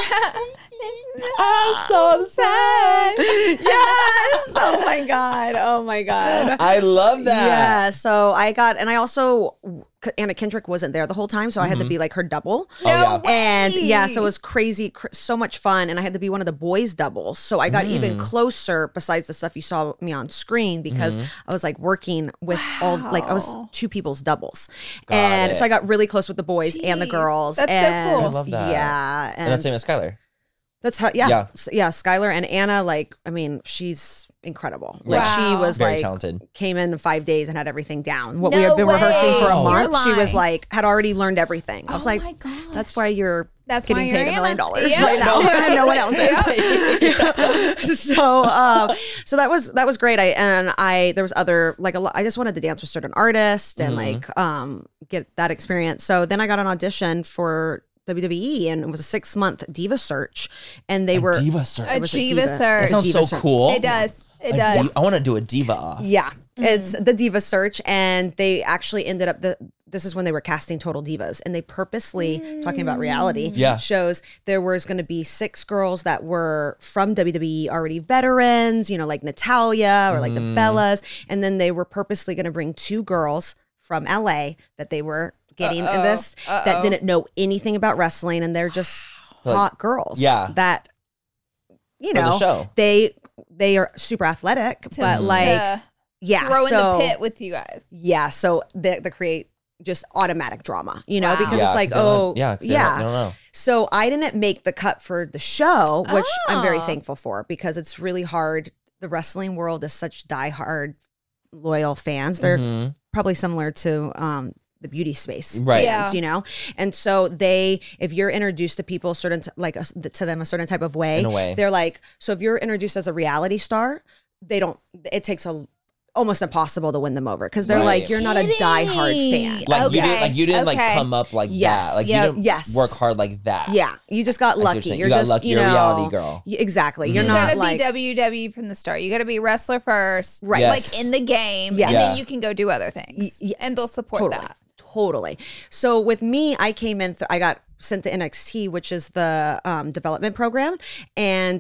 I'm so upset. Yes. Oh my god. Oh my god. I love that. Yeah. So I got, and I also Anna Kendrick wasn't there the whole time, so I had to be like her double. Oh, yeah. And yeah, so it was crazy, cr- so much fun, and I had to be one of the boys' doubles. So I got Mm. even closer. Besides the stuff you saw me on screen, because Mm-hmm. I was like working with all, like I was two people's doubles, Got and it. so I got really close with the boys and the Jeez, girls. that's so and cool. I love that. Yeah, And that's same as Skylar. that's how, yeah, Yeah. yeah, yeah. Skylar and Anna, like, I mean, she's incredible. Like, Wow. she was Very like, talented. came in five days and had everything down. What we No had been rehearsing for a way. month, You're she was lying. like, had already learned everything. I was Oh like, my gosh. that's why you're That's why getting you're paid a million Anna. dollars Yeah. right now. And no one else is. so, um, so that was that was great. I and I there was other like a lot. I just wanted to dance with certain artists and Mm-hmm. like um get that experience. So then I got an audition for W W E, and it was a six month diva search, and they A were diva search. A It was a diva diva. search. That sounds diva so search. cool. It does. It A does. di- I want to do a diva off. Yeah, Mm. it's the diva search, and they actually ended up the. This is when they were casting Total Divas, and they purposely talking about reality Yeah. shows. There was going to be six girls that were from W W E, already veterans, you know, like Natalia or like the Mm. Bellas, and then they were purposely going to bring two girls from L A that they were getting in this that didn't know anything about wrestling, and they're just Like, hot girls. yeah. that you For the know show. they they are super athletic, To- but like to yeah, throw in so, the pit with you guys. yeah, so the the create just automatic drama, you know, Wow. because Yeah, it's like, 'cause they don't- oh, yeah, 'cause they yeah. don't- they don't know. So I didn't make the cut for the show, which I'm very Oh. thankful for, because it's really hard. The wrestling world is such diehard, loyal fans. They're Mhm. probably similar to um, the beauty space, Right. fans, Yeah. you know. And so they, if you're introduced to people a certain t- like a, to them a certain type of way, In a way. they're like, so if you're introduced as a reality star, they don't. It takes a almost impossible to win them over because they're Right. like, you're not a diehard fan. Like you Okay, didn't like you didn't like okay. come up like Yes. that. Like Yep. you didn't Yes. work hard like that. Yeah, you just got what you're lucky. saying. You're You got just, lucky. you You're know, a reality girl. y- Exactly. You're You not gotta like be W W E from the start. You gotta be wrestler first, Right. Yes. like in the game, Yes. and Yeah. then you can go do other things, Y- y- and they'll support totally, that. totally. So with me, I came in. Th- I got sent to N X T, which is the um, development program, and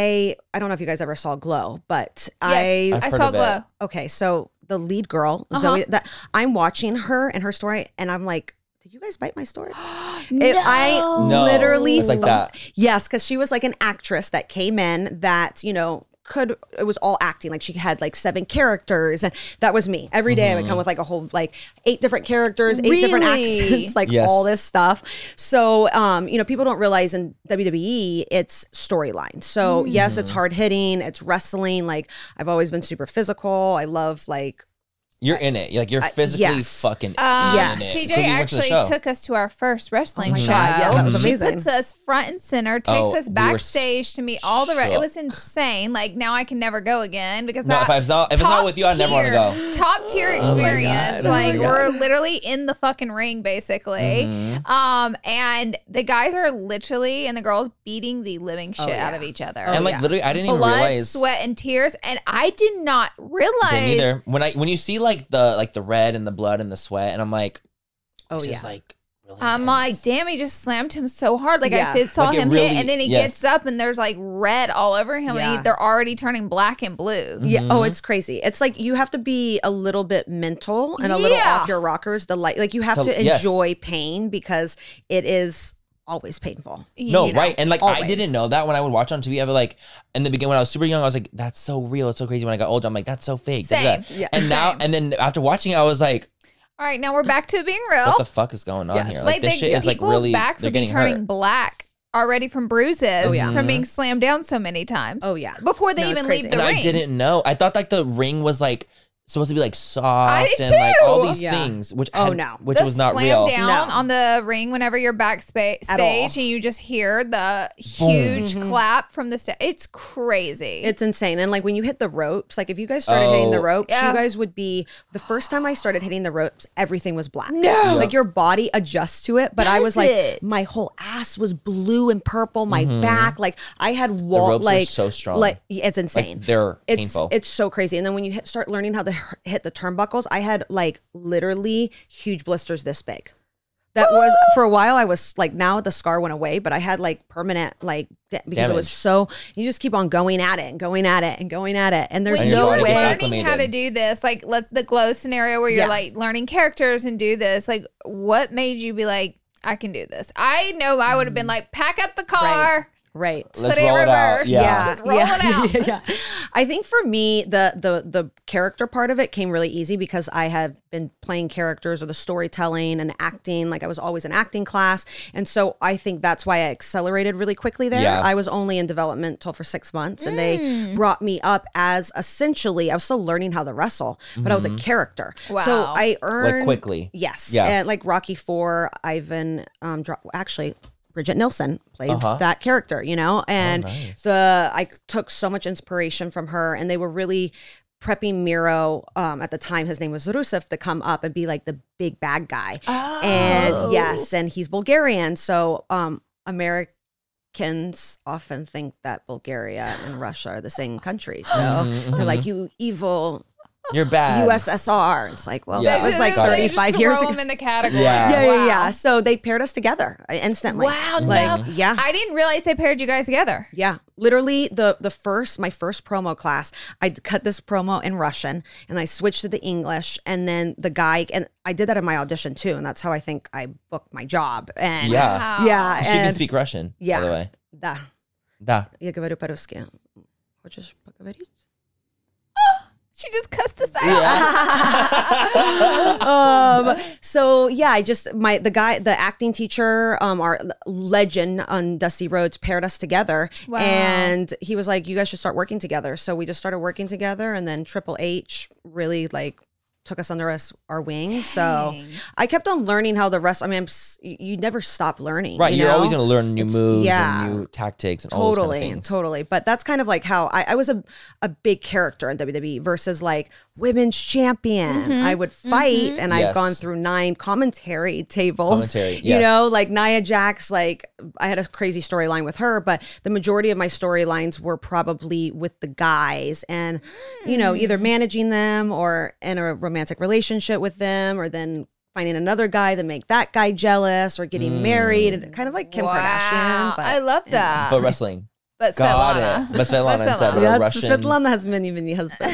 I I don't know if you guys ever saw Glow, but I Yes, I I've saw heard of it. Glow. okay. So the lead girl, Uh-huh. Zoe, that I'm watching her and her story, and I'm like, did you guys bite my story? It- I No. literally It's like thought- that. Yes, because she was like an actress that came in that, you know, could, it was all acting. Like she had like seven characters, and that was me. Every day I would come with like a whole, like eight different characters, eight different Really? accents, like Yes. all this stuff. So, um, you know, people don't realize in W W E, it's storyline. So yes, it's hard hitting, it's wrestling. Like I've always been super physical. I love like, You're in it. You're like you're Uh, physically yes. fucking Um, Yes. in it. C J So you went to the actually show. took us to our first wrestling Oh my show. God, yeah, that was She amazing. puts us front and center, takes Oh, us we were backstage to meet all the. Re- it shook. was insane. Like now I can never go again because No, that if I was not- if it's not top with you, I'd never wanna tier- go. Top tier Oh my experience. God, oh my like God. we're literally in the fucking ring basically. Mhm. Um, and the guys are literally and the girls beating the living shit yeah. out of each other. and like yeah. literally, I didn't even Blood, realize. sweat, and tears, and I did not realize. Didn't either. When I when you see like the like the red and the blood and the sweat, and I'm like, oh this yeah. is like really I'm intense. like, damn, he just slammed him so hard. Like Yeah. I fit, saw Like, it him really- hit, and then he yes. gets up, and there's like red all over him, Yeah. and he, they're already turning black and blue. Yeah. Mm-hmm. Oh, it's crazy. It's like you have to be a little bit mental and a little Yeah. off your rockers. The light, like you have To- to yes. enjoy pain because it is always painful. No, You know? right. And like I always. didn't know that when I would watch on T V. I'd be like, in the beginning when I was super young, I was like, that's so real. It's so crazy. When I got older, I'm like, that's so fake. Da, da, da. Same. Yeah. And now, Same. and then after watching it, I was like, All right, now we're back to it being real. what the fuck is going on Yes. here? like Like, this the shit is like people's really, backs they're would be getting turning hurt. black already from bruises Oh, yeah. from being slammed down so many times. Oh, yeah. Before they No, it's even crazy. leave the And ring. I didn't know. I thought like the ring was like supposed to be like soft I did and like all too. these Yeah. things, which Oh, had- no. which the was not slam real. down No. on the ring whenever you're backstage At all. and you just hear the huge Mm-hmm. clap from the stage. It's crazy. It's insane. And like when you hit the ropes, like if you guys started hitting the Oh. ropes, Yeah. you guys would be the first time I started hitting the ropes, everything was black. No. Like your body adjusts to it. But I was Does like, it? my whole ass was blue and purple, my back, like I had Mm-hmm. The wall ropes are like so strong. Like it's insane. Like they're it's, painful. It's so crazy. And then when you hit, start learning how to h- hit the turnbuckles, I had like literally huge blisters this big. That was for a while. I was like, now the scar went away, but I had like permanent, like, da- because it was Damage. so, you just keep on going at it and going at it and going at it. And there's when And your no you're body gets way. learning how to acclimated. do this, like let the glow scenario where you're Yeah. like learning characters and do this, like what made you be like, I can do this? I know I would have been like, pack up the car, Right. Let's put it in roll it out. reverse. Yeah. Just roll it out. yeah, yeah. I think for me, the the the character part of it came really easy because I have been playing characters or the storytelling and acting. Like I was always in acting class, and so I think that's why I accelerated really quickly there. Yeah. I was only in development till for six months, and they brought me up as essentially I was still learning how to wrestle, but I was a character. So Wow. I earned quickly. Yes. Yeah. And like Rocky Four, Ivan, um, dro- actually. Bridget Nielsen played Uh-huh. that character, you know, and nice. the I took so much inspiration from her, and they were really prepping Miro. Um, at the time, his name was Rusev, to come up and be like the big bad guy. Oh. And yes, and he's Bulgarian, so um, Americans often think that Bulgaria and Russia are the same country. So Mm-hmm, they're like, you evil You're bad. U S S R. It's like, well, Yeah. that was like So you thirty-five just years throw ago. them in the category. Yeah. Yeah, yeah, Wow. yeah. So they paired us together uh, instantly. Wow, Like, no. yeah. I didn't realize they paired you guys together. Yeah, literally the the first my first promo class, I cut this promo in Russian and I switched to the English, and then the guy, and I did that in my audition too, and that's how I think I booked my job. And Yeah. Wow. yeah, She can and- speak Russian, Yeah. by the way. Да, Da. я говорю по-русски. Хочешь поговорить? She just cussed us out. um so yeah, I just my the guy the acting teacher, um our legend on Dusty Rhodes, paired us together. Wow. And he was like, you guys should start working together. So we just started working together, and then Triple H really like took us under us our wing. So I kept on learning how the rest. I mean, I'm, s- you you never stop learning. Right. You You're know? always going to learn new It's- moves yeah. and new tactics and all those Totally, kind of things. totally. But that's kind of like how I, I was a, a big character in W W E versus like women's champion. I would fight and I've Yes. gone through nine commentary tables. Commentary, You yes. know, like Nia Jax, like I had a crazy storyline with her, but the majority of my storylines were probably with the guys and, you know, either managing them or in a romantic relationship with them or then finding another guy to make that guy jealous or getting married and kind of like Kim wow. Kardashian. But I love that. But wrestling. But Got Svetlana. it. But Svetlana But instead of yeah, a it's- Russian. Svetlana has many, many husbands.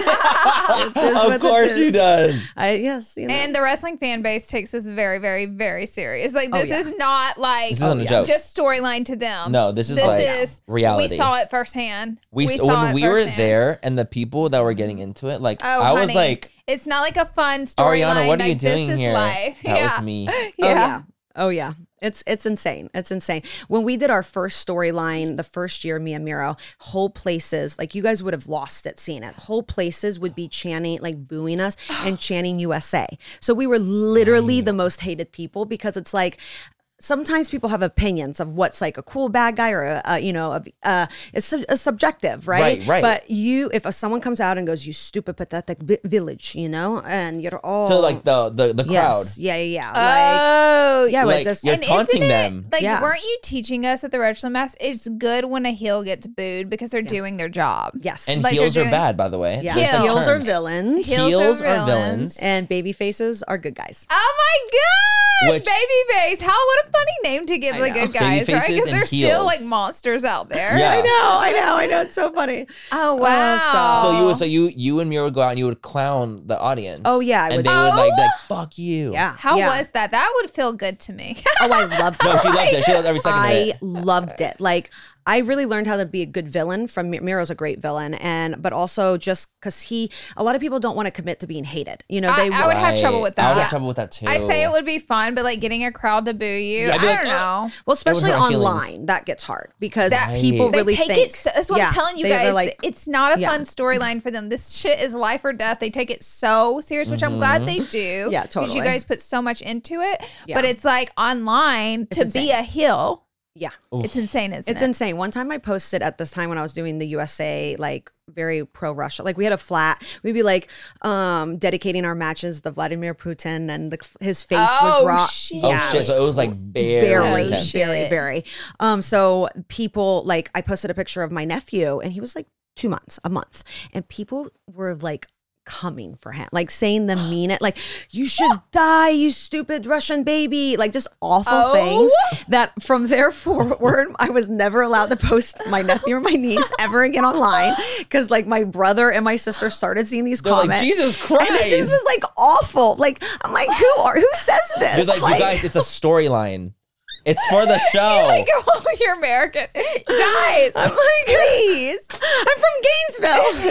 It is what Of it course she is. does. I yes, you know. And the wrestling fan base takes this very, very, very serious. Like this yeah. is not like This isn't a joke. just storyline to them. No, this is this like is reality. We saw it firsthand. We, we s- saw when it we were firsthand. there and the people that were getting into it, like Oh, I was honey. like, It's not like a fun storyline. Ariana, what are you like, doing this is here? life. That yeah. was me. Yeah. Oh yeah. Oh yeah. It's it's insane. It's insane. When we did our first storyline the first year, me and Miro, whole places, like you guys would have lost it seeing it. Whole places would be chanting, like booing us and chanting U S A. So we were literally the most hated people because it's like sometimes people have opinions of what's like a cool bad guy or a, a you know a, uh it's sub- a subjective, right? Right, right. But you, if a, someone comes out and goes, "You stupid pathetic vi- village," you know, and you're all to like the the, the crowd. yes, yeah, yeah, yeah, like. Oh, Yeah, Like, but this, you're and taunting isn't it, them. Like, Yeah. weren't you teaching us at the Wrestling Mass? It's good when a heel gets booed because they're doing their job. yes, And Like, heels they're are doing- bad, by the way. yeah, There's, like, heels are terms. villains, Heels Heels are are villains. villains. and baby faces are good guys. Oh my god, Which- baby face! How what a funny name to give I the know. good guys, Baby right? faces Because and they're still heels. like monsters out there. Yeah. I know, I know, I know. It's so funny. Oh wow. so- So you would so you you and Mira would go out and you would clown the audience. Oh, yeah, I and would- they would like Oh. like fuck you. Yeah. How yeah. was that? That would feel good to me. Oh, I loved No, it. she loved it. She loved every second of I it. loved it. Like I really learned how to be a good villain from Mi- Miro's a great villain, and but also just because he, a lot of people don't want to commit to being hated. You know, I- they I would have trouble with I would that. have trouble with that too. I say it would be fun, but like getting a crowd to boo you, Yeah, I'd I be don't like, know. well, especially hurt my feelings. online, that gets hard because That- people They really they take think. it. So, that's what yeah, I'm telling you they- they're guys. like, it's not a yeah. fun storyline for them. This shit is life or death. They take it so serious, which I'm glad they do. Yeah, Because totally. you guys put so much into it. Yeah. But it's like online to It's be insane. a heel. yeah. It's insane, isn't It's it? insane. One time I posted at this time when I was doing the U S A, like very pro Russia. Like we had a flat. We'd be like um dedicating our matches to Vladimir Putin, and the, his face Oh, would drop. shit. Oh Yeah, shit! So it was like very, very, intense. very, shit. very. Um, so people like I posted a picture of my nephew, and he was like two months, a month, and people were like coming for him, like saying the mean it, like you should die, you stupid Russian baby, like just awful Oh. things. That from there forward, I was never allowed to post my nephew or my niece ever again online because like my brother and my sister started seeing these They're like, comments. Jesus And it Christ! just was like awful. Like I'm like, who are who says this? It's like, you guys, it's a storyline. It's for the show. Like, oh, you're American. Guys, I'm like, please. I'm from Gainesville.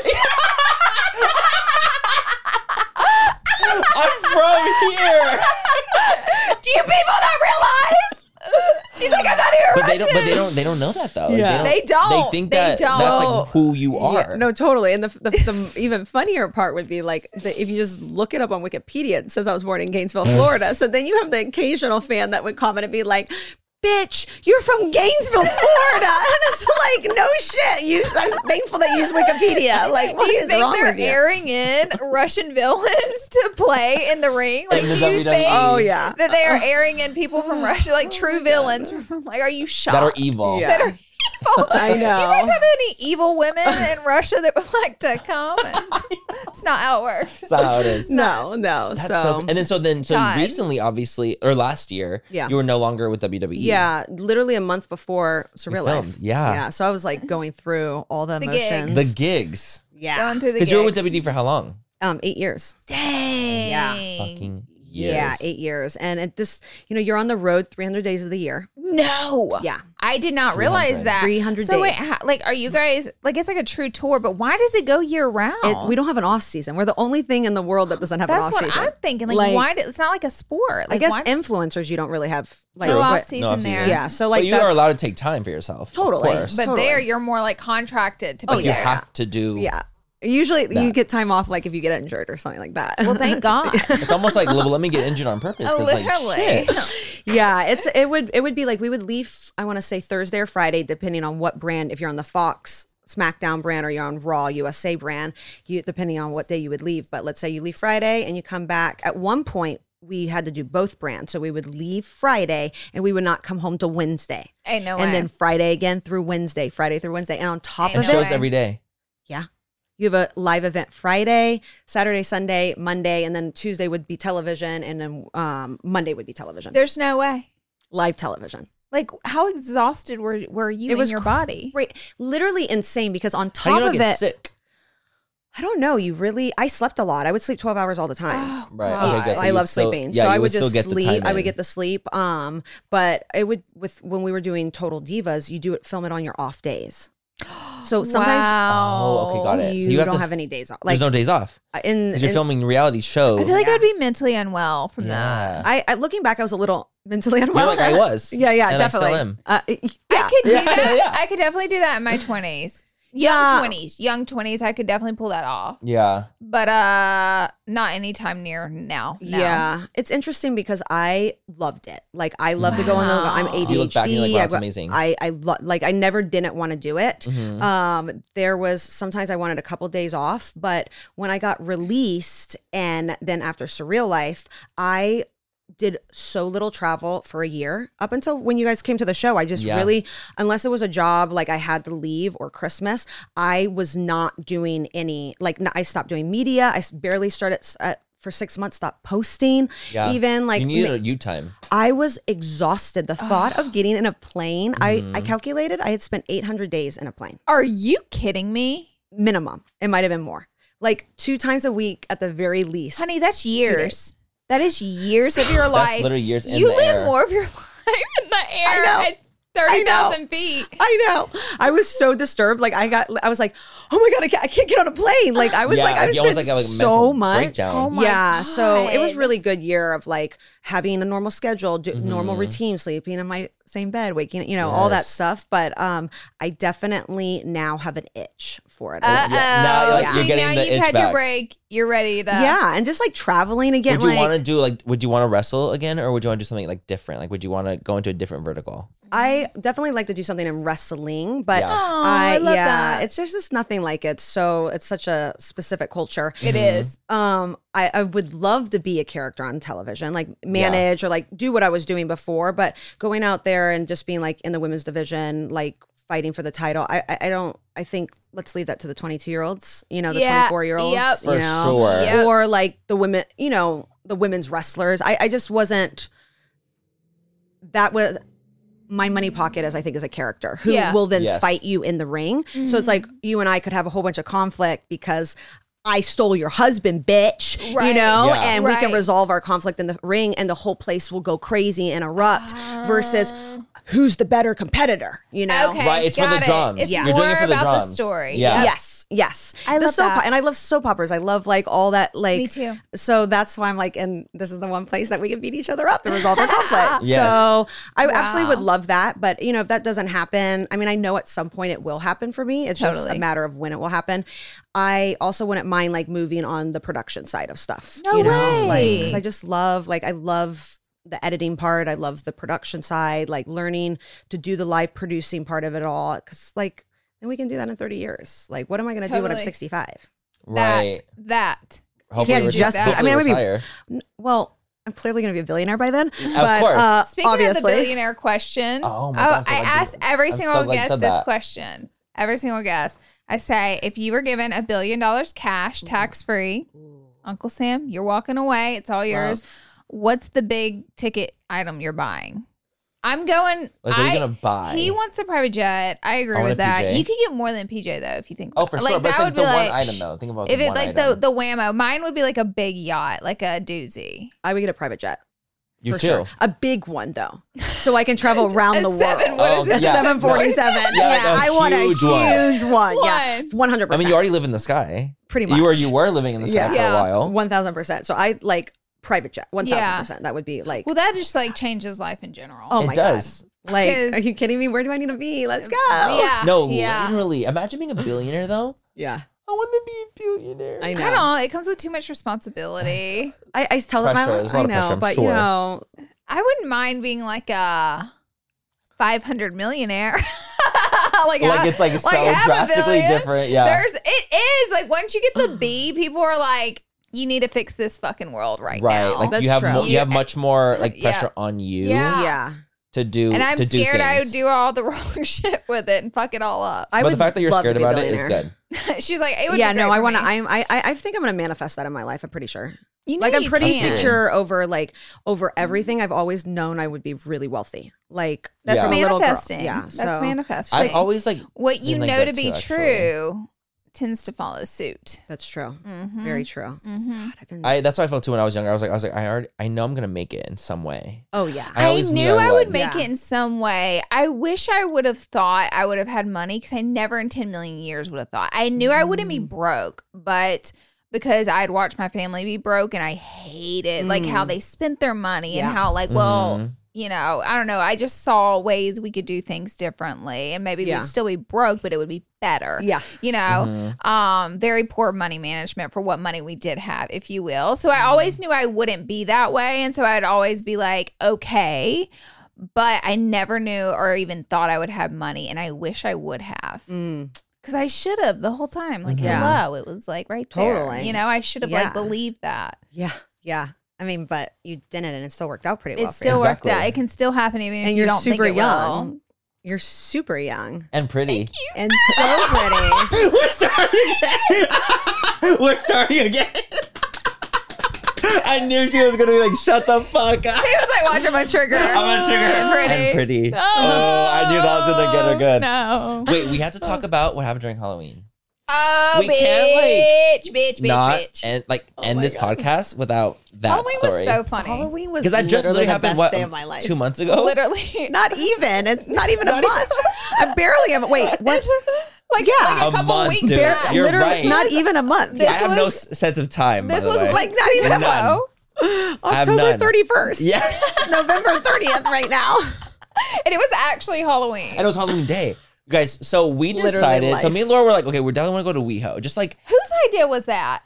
I'm from here. Do you people not realize? She's like, I'm not here. But they don't. But they don't. They don't know that though. Like, Yeah. They don't. They think They that don't. that's like who you are. Yeah, no, totally. And the, the, the even funnier part would be like the, if you just look it up on Wikipedia, it says I was born in Gainesville, Florida. So then you have the occasional fan that would comment and be like, bitch, you're from Gainesville, Florida. And it's like, no shit. You, I'm thankful that you use Wikipedia. Like, what Do you is think wrong they're with you? airing in Russian villains to play in the ring? Like, In do the you W W E. think Oh, yeah. that they are airing in people from Russia, like true villains? From, like, are you shocked? That are evil. Yeah. That are evil. I Do you guys know. have any evil women in Russia that would like to come? And it's not how it works. That's not how it is. No, no. That's so, so, and then so then so God. recently, obviously, or last year, Yeah. you were no longer with W W E. yeah, literally a month before Surreal filmed, Life. yeah. Yeah. So I was like going through all the, The emotions. the gigs. yeah. Going through the Because you were with gigs. W W E for how long? um, eight years. Dang. Yeah. Fucking years. Yeah, eight years. And it just, you know, you're on the road three hundred days of the year. No. Yeah. I did not realize that. three hundred So wait, days. how, like, are you guys like it's like a true tour? But why does it go year round? It, we don't have an off season. We're the only thing in the world that doesn't have That's an off what season. I'm thinking. Like, Like, why? Do, it's not like a sport. Like, I guess why, influencers you don't really have like no what- off season No off-season. there. Yeah, so like but you that's, are allowed to take time for yourself. Totally. Of course. But Totally. there, you're more like contracted to be Oh, Like you there. have to do yeah. Usually That. you get time off like if you get injured or something like that. Well, thank God. It's almost like, well, let me get injured on purpose. 'cause, like, Literally. shit. Yeah, it's it would it would be like we would leave, I want to say Thursday or Friday, depending on what brand. If you're on the Fox SmackDown brand or you're on Raw U S A brand, you depending on what day you would leave. But let's say you leave Friday and you come back. At one point, we had to do both brands, so we would leave Friday and we would not come home till Wednesday. Ain't no and way. then Friday again through Wednesday, Friday through Wednesday, and on top Ain't And of no it, shows way. every day. yeah. You have a live event Friday, Saturday, Sunday, Monday, and then Tuesday would be television, and then um, Monday would be television. There's no way. Live television. Like, how exhausted were were you It in was your body? Great. Literally insane because on How do you top not of get it, sick? I don't know. You really, I slept a lot. I would sleep twelve hours all the time. Oh, Right. God. Okay, good. So I you love still- sleeping. yeah, so you I would still just get the sleep. time I would in. get the sleep. Um, but it would with when we were doing Total Divas, you do it film it on your off days. So sometimes Wow. Oh, okay, got it. you, So you have don't to have f- any days off. Like There's no days off in, because you're in- filming reality show. I feel like Yeah. I would be mentally unwell from that. yeah. I, I looking back, I was a little mentally unwell. You're like I was. Yeah, yeah, and definitely. I still am. Uh, yeah. I could do Yeah, that. yeah. I could definitely do that in my twenties. Young Yeah. twenties. Young twenties. I could definitely pull that off. Yeah. But uh not anytime near now. No. Yeah, it's interesting because I loved it. Like I love to go on the. I'm Wow. A D H D. You look back and you're like, wow, I it's go- amazing. I I lo- like I never didn't want to do it. Mhm. Um, there was sometimes I wanted a couple days off, but when I got released and then after Surreal Life, I did so little travel for a year up until when you guys came to the show. I just Yeah. really, unless it was a job like I had to leave or Christmas, I was not doing any, like n- I stopped doing media. I s- barely started s- uh, for six months, stopped posting. Yeah. Even like you need ma- a you time. I was exhausted. The thought of getting in a plane, I, I Mm-hmm. calculated I had spent eight hundred days in a plane Are you kidding me? minimum. It might have been more. Like two times a week at the very least. Honey, that's years. That is years of your life. That's literally years in You the live air. more of your life in the air know. at thirty thousand feet. I know. I was so disturbed. Like I got, I was like, oh my God, I can't, I can't get on a plane. Like I was Yeah, like, I like, was you almost like have, like, so mental much. breakdown. Oh my yeah. So it was God. really good year of like having a normal schedule, do, normal Mhm. routine, sleeping in my same bed, waking, you know, all that Yes. stuff. But um, I definitely now have an itch for it. Uh oh. Now, like, See, you're getting now the you've itch had your back. break. You're ready to. yeah. And just like traveling again. Would you like, want to do like? Would you want to wrestle again, or would you want to do something like different? Like, would you want to go into a different vertical? I definitely like to do something in wrestling, but Yeah. Aw, I, I love yeah, that. it's just, just nothing like it. So it's such a specific culture. It is. Um, I, I would love to be a character on television, like manage or like do what I was doing before, but going out there and just being like in the women's division, like fighting for the title. I, I, I don't, I think let's leave that to the twenty-two year olds, you know, the Yeah, twenty-four year olds, yep. For you know, sure. Yep. or like the women, you know, the women's wrestlers. I, I just wasn't, that was, my money pocket as I think is a character who Yeah. will then Yes. fight you in the ring. So Mm-hmm. it's like you and I could have a whole bunch of conflict because I stole your husband, bitch, you Right. know, Yeah. and we can Right. resolve our conflict in the ring and the whole place will go crazy and erupt Ah. versus who's the better competitor, you know? Okay, Right, it's for the got it. drums. It's Yeah. You're doing it more for the about the drums. story. Yeah. Yes, yes. I the love soap that. and I love soap operas. I love like all that like Me too. So that's why I'm like, and this is the one place that we can beat each other up to resolve our conflict. Yes. So I absolutely Wow. would love that. But you know, if that doesn't happen, I mean, I know at some point it will happen for me. It's just Totally. a matter of when it will happen. I also wouldn't mind like moving on the production side of stuff. No you know? Like, way. because I just love, like, I love the editing part. I love the production side, like learning to do the live producing part of it all. Because like, then we can do that in thirty years. Like, what am I going to do when I'm Totally. sixty-five? Right. That. That. Hopefully can't reti- just be- I hopefully mean, I would be- retire. N- Well, I'm clearly going to be a billionaire by then. But, course. Uh, Speaking obviously. of the billionaire question, Oh my God, I'm so I glad you- asked every I'm so single glad you guest said this that. question. Every single guest. I say, if you were given a billion dollars cash, tax free, Uncle Sam, you're walking away. It's all yours. What's the big ticket item you're buying? I'm going. Like, what are you I- gonna buy? He wants a private jet. I agree I want with a that. P J. You could get more than a P J though, if you think. Oh, about for it. sure. Like But that think would the be one like item though. Think about if the it one like item. the the whammo. Mine would be like a big yacht, like a doozy. I would get a private jet. You for too. sure. A big one though. So I can travel around A the seven, world. what Oh, is it? yeah. A seven forty-seven. Yeah, Yeah, like a I want a huge one. huge one. Yeah. One. one hundred I percent. mean, you already live in the sky. Pretty much. You were you were living in the sky Yeah. for Yeah. a while. one thousand percent. So I like private jet. one thousand percent. That would be like, Well, that just like changes life in general. oh It my does. God. Like, 'Cause- are you kidding me? Where do I need to be? Let's go. yeah. No, yeah. literally. Imagine being a billionaire though. Yeah. I want to be a billionaire. I I know. don't know. It comes with too much responsibility. I, I tell them, Pressure. I, There's a lot I of know, pressure, I'm but sure. you know, I wouldn't mind being like a five hundred millionaire. like, Like ha- it's like so half a drastically billion. different. Yeah. There's it is like once you get the B, people are like, you need to fix this fucking world right, right. now. Like That's you have true. mo- you have much more like Yeah. pressure on you Yeah. yeah. to do and I'm to do scared I would things. do all the wrong shit with it and fuck it all up. I but would the fact that you're love to scared be a about it is billionaire. good. She's like, it would Yeah, be no, great I for want to. me. I I I think I'm gonna manifest that in my life. I'm pretty sure. You know Like I'm you pretty can. secure over like over everything. I've always known I would be really wealthy. Like That's Yeah. from a little girl. manifesting. Yeah, That's so manifesting. I've always like what you been like know that to be too, actually. true tends to follow suit. that's true. Mm-hmm. Very true. Mm-hmm. God, I've been, I that's how I felt too when I was younger. I was like I was like I already I know I'm gonna make it in some way. oh yeah. I I, always knew knew I I would would. make Yeah. it in some way. I wish I would have thought I would have had money because I never in ten million years would have thought. I knew I wouldn't be Mm. broke, but because I'd watched my family be broke and I hated like how Mm. they spent their money Yeah. and how like, well, Mhm. you know, I don't know. I just saw ways we could do things differently and maybe Yeah. we'd still be broke, but it would be better. Yeah. You know, Mhm. um, very poor money management for what money we did have, if you will. So I always knew I wouldn't be that way. And so I'd always be like, okay. But I never knew or even thought I would have money. And I wish I would have. Mm. Because I should have the whole time. Like, Yeah. hello. It was like right there. Totally. You know, I should have Yeah. like believed that. Yeah. Yeah. I mean, but you didn't, and it still worked out pretty well. It for still you. worked Exactly. out. It can still happen even if and you you're don't super think it young. will. You're super young And pretty. and so pretty. We're starting again. We're starting again. I knew she was gonna be like, shut the fuck up. He was like watching my trigger. I'm a trigger. And pretty. And pretty. Oh, I knew that was gonna get her good. No. Wait, we have to talk about what happened during Halloween. Oh, We bitch, can't, like, bitch, bitch, Not bitch. and like Oh end my this God. podcast without that Halloween story. was so funny. Halloween was Because that just literally the happened best what day of my life. two months ago. Literally. Not even. It's not even a month. I barely have. Wait, what? like, Yeah. like a, A couple month, weeks dude. back. You're Literally, right. not even a month. This I have no was- s- sense of time. by This the was way. like not even a None. month. have October none. thirty-first. Yeah. It's November thirtieth right now. And it was actually Halloween. And it was Halloween day. You guys, so we Literally decided. So life. me and Laura were like, okay, we're definitely want to go to WeHo. Just like Whose idea was that?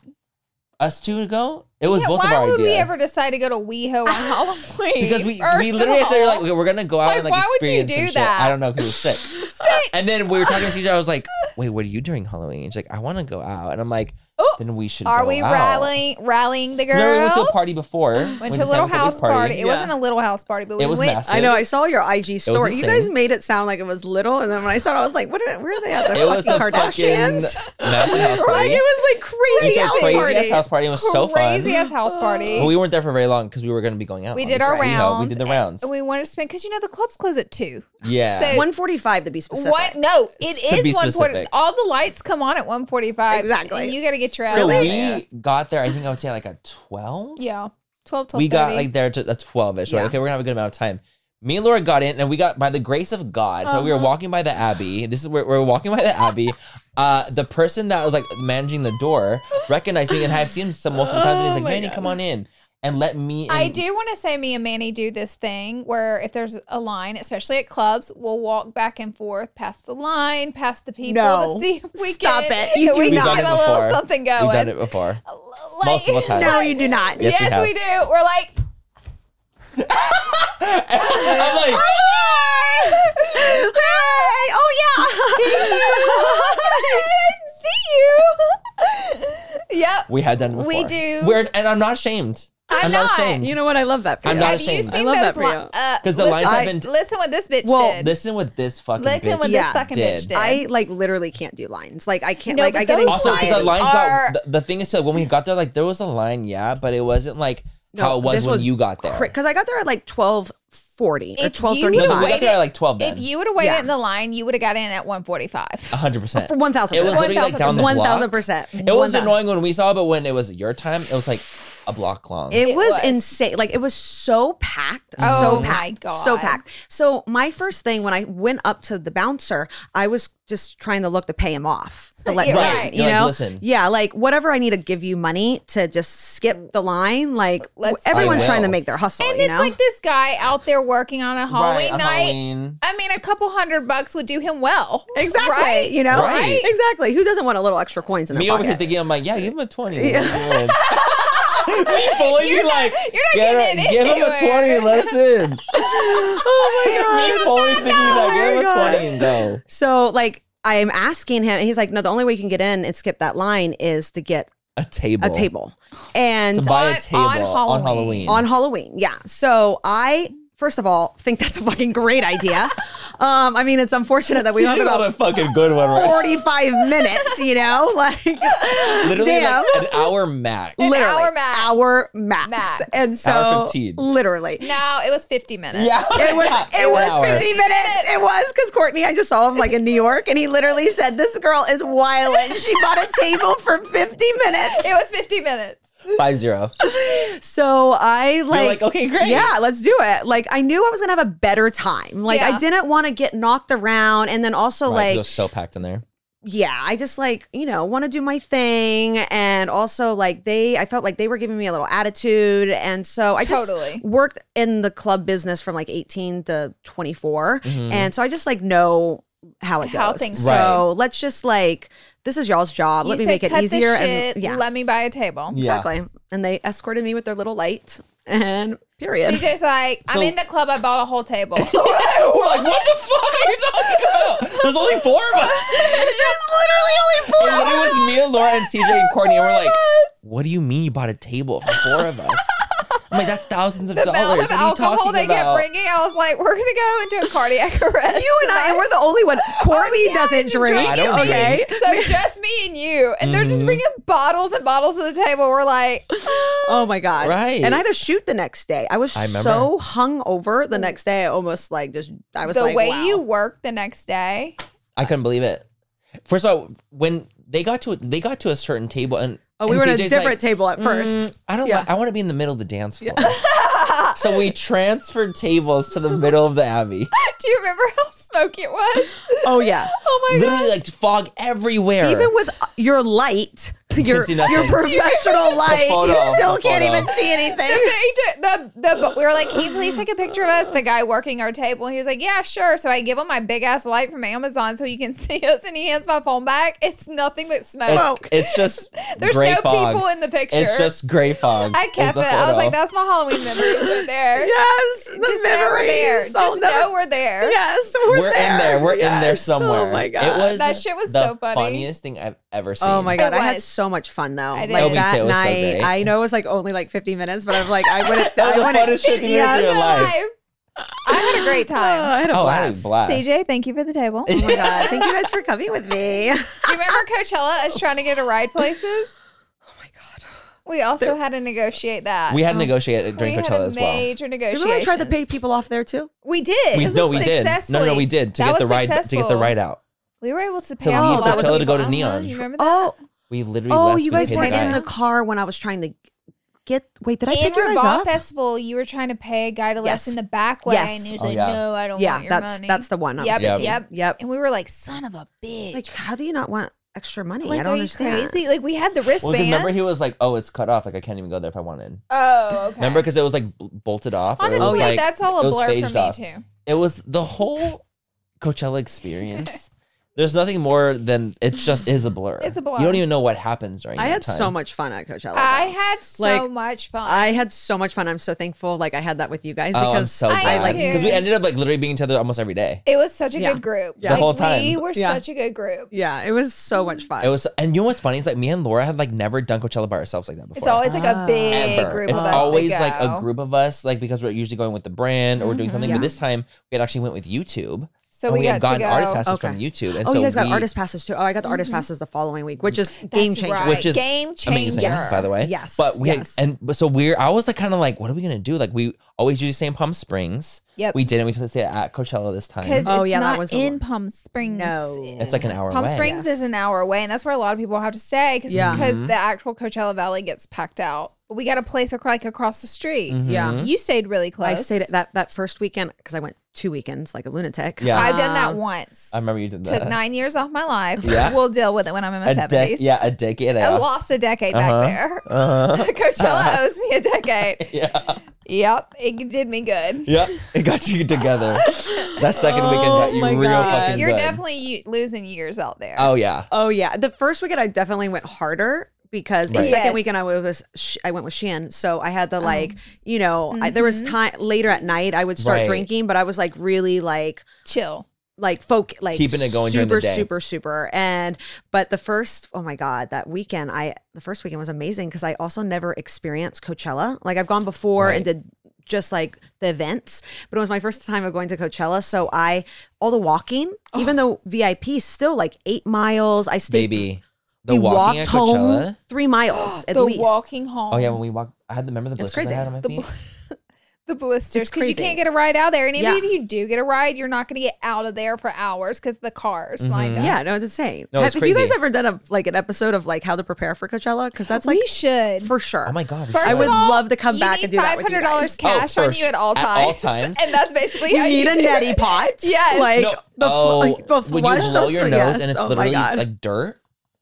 us two to go. It was Yeah, both why of our would idea. we ever decide to go to WeHo on Halloween? Because we, First we of literally had to all, like, okay, we're gonna go out Like, and like why would you experience some do shit. that? I don't know because it was sick. And then we were talking to C J. I was like, wait, what are you doing Halloween? She's like, I want to go out. And I'm like, Oh, then we should. Are go we out. rallying rallying the girls? Remember we went to a party before. Went to a little house party. It wasn't a little house party, but we It was went. massive. I know. I saw your I G story. You insane. guys made it sound like it was little, and then when I saw it, I was like, "What? Are, where are they at? The It was fucking a Kardashians?" fucking massive house Like party. it was like crazy It's a house crazy party. ass house party. It was so fun. Crazy ass house party. But we weren't there for very long because we were going to be going out. We on did this our WeHo. rounds. We did the rounds. And we wanted to spend because you know the clubs close at two. Yeah. So- one forty-five to be specific. What? No, it To be is one forty. specific. All the lights come on at one forty-five. Exactly. And you got to get your ass so out we there. got there. I think I would say like a twelve. Yeah, twelve, twelve We got thirty. like there to a twelve-ish. Right? Yeah. Okay, we're gonna have a good amount of time. Me and Laura got in, and we got by the grace of God. So we were Uh-huh. walking by the Abbey. This is where we we're walking by the Abbey. Uh, the person that was like managing the door recognized me, and I've seen him some multiple times. And he's Oh like, my "Manny, God. come on in." And let me. I in. do want to say me and Manny do this thing where if there's a line, especially at clubs, we'll walk back and forth past the line, past the people No. to see if we Stop can, it. You if do we We've can done get it a little before. something going. We've done it before, Like- multiple times. No, you do not. Yes, Yes, we we, have. do. We're like, I'm like, Hey, oh I didn't see you. Yep. we had done it before. We do. We're and I'm not ashamed. I'm not not. ashamed. yeah. You know what? I love that. For I'm you. not Have you ashamed. seen I love those that for you. li- uh, 'Cause the listen- lines have I- been- Listen what this bitch Well, did. Listen what this fucking Listen bitch what Yeah. this fucking did. bitch did. I like literally can't do lines. Like I can't. No, like but I get those Also, anxiety. because the lines are- got the, the thing is, so when we got there, like there was a line, yeah, but it wasn't like how it was this when you got there. Because I got there at like twelve forty or If twelve you No, would've no, we thirty-five. got there at like twelve. Then if you would have waited Yeah. in the line, you would have got in at one forty-five. hundred percent. For one thousand It was percent. literally like down the One block. thousand percent. It was annoying when we saw, it, but when it was your time, it was like a block long. It, It was, was. insane. Like it was so packed. Oh so my packed. God. So packed. So my first thing when I went up to the bouncer, I was just trying to look to pay him off. To let Yeah, me right. in, You're you like, know? listen. Yeah, like whatever I need to give you money to just skip the line. Like Let's- everyone's I trying to will. make their hustle. And you it's know? like this guy out there working on a Halloween Right, a night. Halloween. I mean, a couple hundred bucks would do him well. Exactly. Right? You know? Right. Exactly. Who doesn't want a little extra coins in their Me over pocket? here thinking, I'm like, yeah, give him a twenty. Me fully You're be not- like, you're not get getting a- it give him a anywhere. twenty and let us in. Oh my god. Me fully thinking that, give him my a God. twenty and go. So like I am asking him, and he's like, no, the only way you can get in and skip that line is to get A table. a table. And To buy On- a table on on Halloween. Halloween. on Halloween. Yeah. So I, first of all, think that's a fucking great idea. um, I mean, it's unfortunate that we don't have She's on a about fucking good one, right? forty-five minutes, you know? Like, Literally damn. like an hour max. An literally, hour max. hour max. Max. And so, Hour fifteen. literally. No, it was fifty minutes. Yeah. It was Yeah, it an was hour. fifty minutes. It was because Courtney, I just saw him like in New York, and he literally said, "This girl is wildin'. She bought a table for fifty minutes." It was fifty minutes. Five zero. So I like, like, okay, great. Yeah, let's do it. Like I knew I was gonna have a better time. Like I Yeah. didn't want to get knocked around, and then also Right, it like was so packed in there. yeah, I just like, you know, want to do my thing. And also like they, I felt like they were giving me a little attitude. And so I just Totally. worked in the club business from like eighteen to twenty-four. Mhm. And so I just like know how it goes. How things so Right. let's just like, this is y'all's job. You Let me said, make it cut easier. The shit, and yeah, let me buy a table. Yeah. exactly. And they escorted me with their little light and period. C J's like, I'm So- in the club. I bought a whole table. We're like, what the fuck are you talking about? There's only four of us. There's literally only four It of literally us. was me and Laura and C J and Courtney, and we're like, what do you mean you bought a table for four of us? I'm like, that's thousands of the dollars. amount What of are you alcohol talking they about? kept bringing, I was like, we're gonna go into a cardiac arrest. You and I, and we're the only one. Courtney doesn't drink. I don't okay. drink. So just me and you, and they're just Mhm. bringing bottles and bottles to the table. We're like, Oh my god! Right. And I had to shoot the next day. I was I remember. so hung over the next day. I almost like just. I was the like, way wow. you worked the next day. I couldn't believe it. First of all, when they got to they got to a certain table, and Oh, we and were at a C J's different like, table at first. "Mm, I don't. Yeah. Like, I want to be in the middle of the dance floor. So we transferred tables to the middle of the Abbey. Do you remember how smoky it was? Oh yeah. Oh my Literally, god! like fog everywhere. Even with your light, your see nothing. your professional light, photo, you still the can't photo. even see anything. The, the, the, we were like, can you please take a picture of us? The guy working our table. He was like, yeah, sure. So I give him my big ass light from Amazon so you can see us, and he hands my phone back. It's nothing but smoke. it's, it's just There's gray no fog. people in the picture. It's just gray fog. I is kept the it. I was photo. like, that's my Halloween memories right there. Yes, the Just know we're there. memories. Just I'll never- know we're there. Yes, we're, We're there. in there. We're in there Yes. somewhere. Oh my god. It was That shit was the so funny. funniest thing I've ever seen. Oh my god, It I had was. so much fun though. I did. Like Oh, me that too. It was so night, great. I know it was like only like fifty minutes, but I'm like, I wouldn't. That was I the wouldn't. funnest fifteen minutes of your life. I had a great Oh, time. I had a Oh, I had a blast. blast. C J, thank you for the table. Oh my god, thank you guys for coming with me. Do you remember Coachella is trying to get a ride places? Oh my god. We also had to negotiate that. We had to negotiate it during we had Coachella a as well. major negotiation. Remember I tried to pay people off there too? We did. We, This no, was we did. No, no, no, successfully. we did to That get the was ride to get the successful. ride out. We were able to pay To off leave a lot of Coachella to go to people. Neon. Uh-huh. You remember that? Oh, We literally oh, left. you we guys paid weren't the in guy. the car when I was trying to get. Wait, did I in pick you guys Revolve up? Festival, you were trying to pay a guy to let Yes. us in the back way, Yes. and he was Oh, like, yeah. "No, I don't Yeah, want your that's money." that's the one. I was Yep, thinking. yep, Yep. And we were like, "Son of a bitch!" Like, how do you not want extra money? Like, I don't are you understand. crazy? Like, we had the Well, 'cause wristbands. remember he was like, "Oh, it's cut off. Like I can't even go there if I wanted." "Oh, okay." Remember because it was like b- bolted off. or it Honestly, was, like, that's all it a was blur for phased me off. too. It was the whole Coachella experience. There's nothing more than it just is a blur. It's a blur. You don't even know what happens during. I that had time. so much fun at Coachella. I though. had so Like, much fun. I had so much fun. I'm so thankful. Like I had that with you guys Oh, because I'm so I glad like because we too. ended up like literally being together almost every day. it was such a Yeah. good group. Yeah. The Like, whole time. we were Yeah. such a good group. yeah, it was so much fun. It was, and you know what's funny is like me and Laura had like never done Coachella by ourselves like that before. It's always like a big Ever. group It's of us. that always like a go. group of us, like because we're usually going with the brand or we're doing something. Yeah. But this time we had actually went with YouTube. So and we, we, had got gotten to go. artist passes Okay. from YouTube. And oh, so you guys got we- artist passes too. Oh, I got the artist passes the following week, which is game That's changer. right. which is game amazing, changer. by the way. Yes, But we yes. had, and but so we're I was like kind of like, what are we gonna do? Like we always do Saint Palm Springs. Yep. We didn't. We supposed to stay at Coachella this time. Because Oh, it's yeah, that not was a in lo- Palm Springs. No. It's like an hour Palm away. Springs Yes. is an hour away, and that's where a lot of people have to stay because Yeah. Mhm. the actual Coachella Valley gets packed out. But we got a place ac- like across the street. Mhm. Yeah. You stayed really close. I stayed at that that first weekend because I went two weekends like a lunatic. Yeah. I've done that Um, once. I remember you did that. Took nine years off my life. Yeah. We'll deal with it when I'm in my a seventies. dec- Yeah, a decade I out. lost a decade Uh-huh. back there. Uh-huh. Coachella owes me a decade. Yeah. Yep, it did me good. Yep. It got you together. That second weekend got you my real God. fucking You're good. definitely u- losing years out there. Oh yeah. Oh yeah, the first weekend I definitely went harder because the Right. second Yes. weekend I was sh- I went with Shan, so I had to like Oh. you know I, there was Mhm. time later at night I would start Right. drinking, but I was like really like Chill. like folk like Keeping it going super during the day. super super and but the first oh my god that weekend I the first weekend was amazing because I also never experienced Coachella. Like I've gone before Right. and did just like the events, but it was my first time of going to Coachella, so I all the walking even though V I P still like eight miles I stayed Baby. The we walking walked at Coachella. home three miles at the least. walking home. Oh yeah, when we walked, I had the remember the It's blisters crazy. I had on my The feet. bl- the blisters It's because you crazy. can't get a ride out there, and even Yeah. if you do get a ride, you're not going to get out of there for hours because the cars lined up. Yeah, no, it's insane. No, have, it's have you guys crazy. ever done a like an episode of like how to prepare for Coachella? Because that's like we should. for sure. Oh my god. we First should. I would of all, love to come you back need and do that with you five hundred dollars guys. Oh, cash for on you at all at times. all times. and that's basically You how need you a do neti it. pot. Yes. like No, the, fl- oh, like, the when you flush blow those- your nose yes, and it's oh my literally God. like dirt.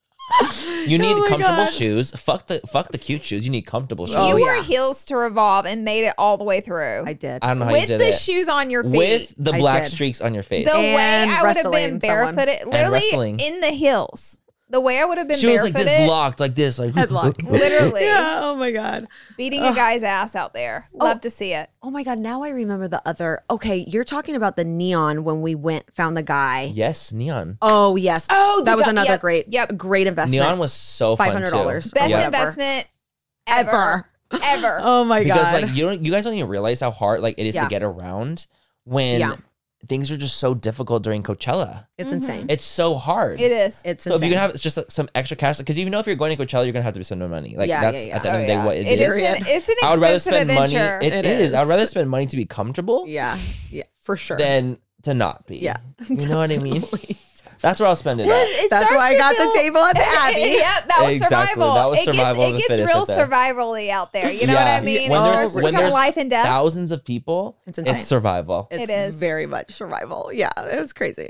You need Oh my comfortable God. shoes. Fuck the fuck the cute shoes. You need comfortable shoes. Oh, you wore yeah. heels to Revolve and made it all the way through I did. I don't know how you with did the it. shoes on your feet. With the I black did. streaks on your face. the way And I would have wrestling been someone. barefooted, literally wrestling. in the heels. The way I would have been she was barefooted, like this locked, like this, like Headlock. literally Yeah. Oh my God. beating a guy's ass out there. Love to see it. Oh my God. Now I remember the other. Okay, you're talking about the neon when we went found the guy. Yes, neon. Oh yes. Oh, the that was guy- another yep, great. yep. Great investment. Neon was so fun five hundred dollars. too. Best Yeah. investment ever. Ever. Oh my Because God. like you don't, you guys don't even realize how hard like it is Yeah. to get around when Yeah. things are just so difficult during Coachella. it's Mhm. insane. It's so hard. It is. It's So if insane. you can have just like, some extra cash, because you know if you're going to Coachella, you're gonna have to spend no money. Like Yeah, that's yeah, yeah. at the end Oh, of the day yeah. what it It is. is an, it's an I would rather expensive spend adventure. money. It it is. I'd is. rather spend money to be comfortable yeah. Yeah. For sure. than to not be. Yeah. You know what I mean? Definitely. That's where I'll spend it Well, at. it That's starts why I to got feel- the table at the Abbey. yeah, that was Exactly. survival. That was it survival of gets, the it gets fittest real right there. survivally out there. You know what Yeah. I mean? When it there's- starts to when become there's life and death. Thousands of people. It's insane. It's survival. It's It is. very much survival. Yeah, it was crazy.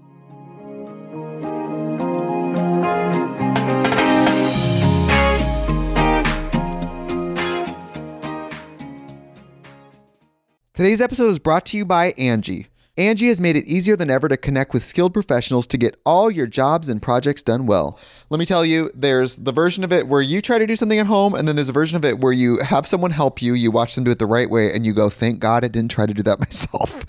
Today's episode is brought to you by Angie. Angie has made it easier than ever to connect with skilled professionals to get all your jobs and projects done well. Let me tell you, there's the version of it where you try to do something at home, and then there's a version of it where you have someone help you, you watch them do it the right way, and you go, thank God I didn't try to do that myself.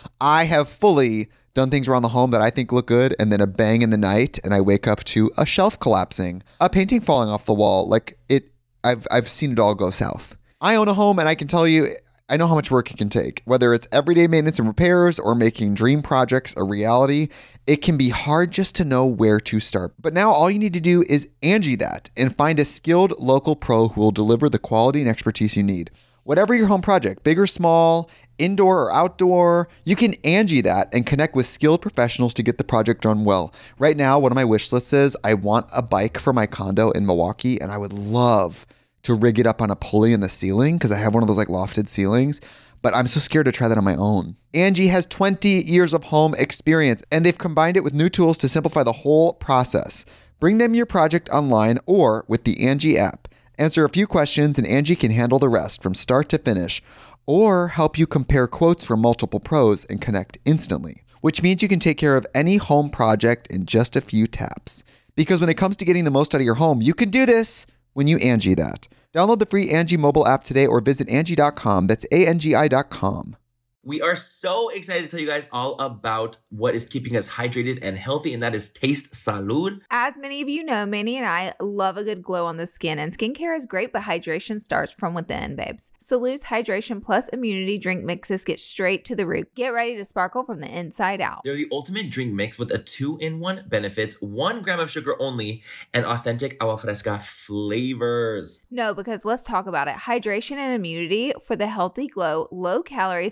I have fully done things around the home that I think look good, and then a bang in the night, and I wake up to a shelf collapsing, a painting falling off the wall. Like it, I've I've seen it all go south. I own a home, and I can tell you, I know how much work it can take. Whether it's everyday maintenance and repairs or making dream projects a reality, it can be hard just to know where to start. But now all you need to do is Angie that and find a skilled local pro who will deliver the quality and expertise you need. Whatever your home project, big or small, indoor or outdoor, you can Angie that and connect with skilled professionals to get the project done well. Right now, one of my wish lists is I want a bike for my condo in Milwaukee, and I would love to rig it up on a pulley in the ceiling because I have one of those like lofted ceilings, but I'm so scared to try that on my own. Angie has twenty years of home experience, and they've combined it with new tools to simplify the whole process. Bring them your project online or with the Angie app. Answer a few questions and Angie can handle the rest from start to finish, or help you compare quotes from multiple pros and connect instantly, which means you can take care of any home project in just a few taps. Because when it comes to getting the most out of your home, you can do this when you Angie that. Download the free Angie mobile app today or visit Angie dot com. That's A N G I dot com. We are so excited to tell you guys all about what is keeping us hydrated and healthy, and that is Taste Salud. As many of you know, Manny and I love a good glow on the skin, and skincare is great, but hydration starts from within, babes. Salud's Hydration Plus Immunity Drink Mixes get straight to the root. Get ready to sparkle from the inside out. They're the ultimate drink mix with a two-in-one benefits, one gram of sugar only, and authentic agua fresca flavors. No, because let's talk about it. Hydration and immunity for the healthy glow, low calories, and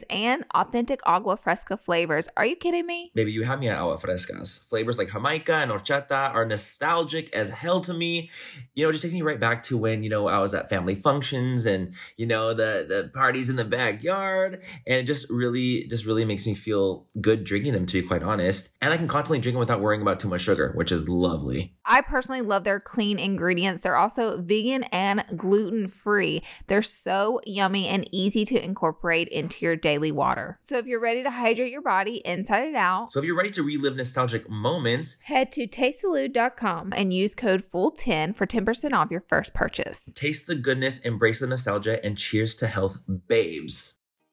authentic agua fresca flavors. Are you kidding me? Baby, you have me at agua frescas. Flavors like Jamaica and horchata are nostalgic as hell to me. You know, it just takes me right back to when, you know, I was at family functions and, you know, the, the parties in the backyard. And it just really, just really makes me feel good drinking them, to be quite honest. And I can constantly drink them without worrying about too much sugar, which is lovely. I personally love their clean ingredients. They're also vegan and gluten-free. They're so yummy and easy to incorporate into your daily water. So if you're ready to hydrate your body inside and out, So if you're ready to relive nostalgic moments, head to taste salud dot com and use code F U L ten for ten percent off your first purchase. taste the goodness, embrace the nostalgia, and cheers to health, babes.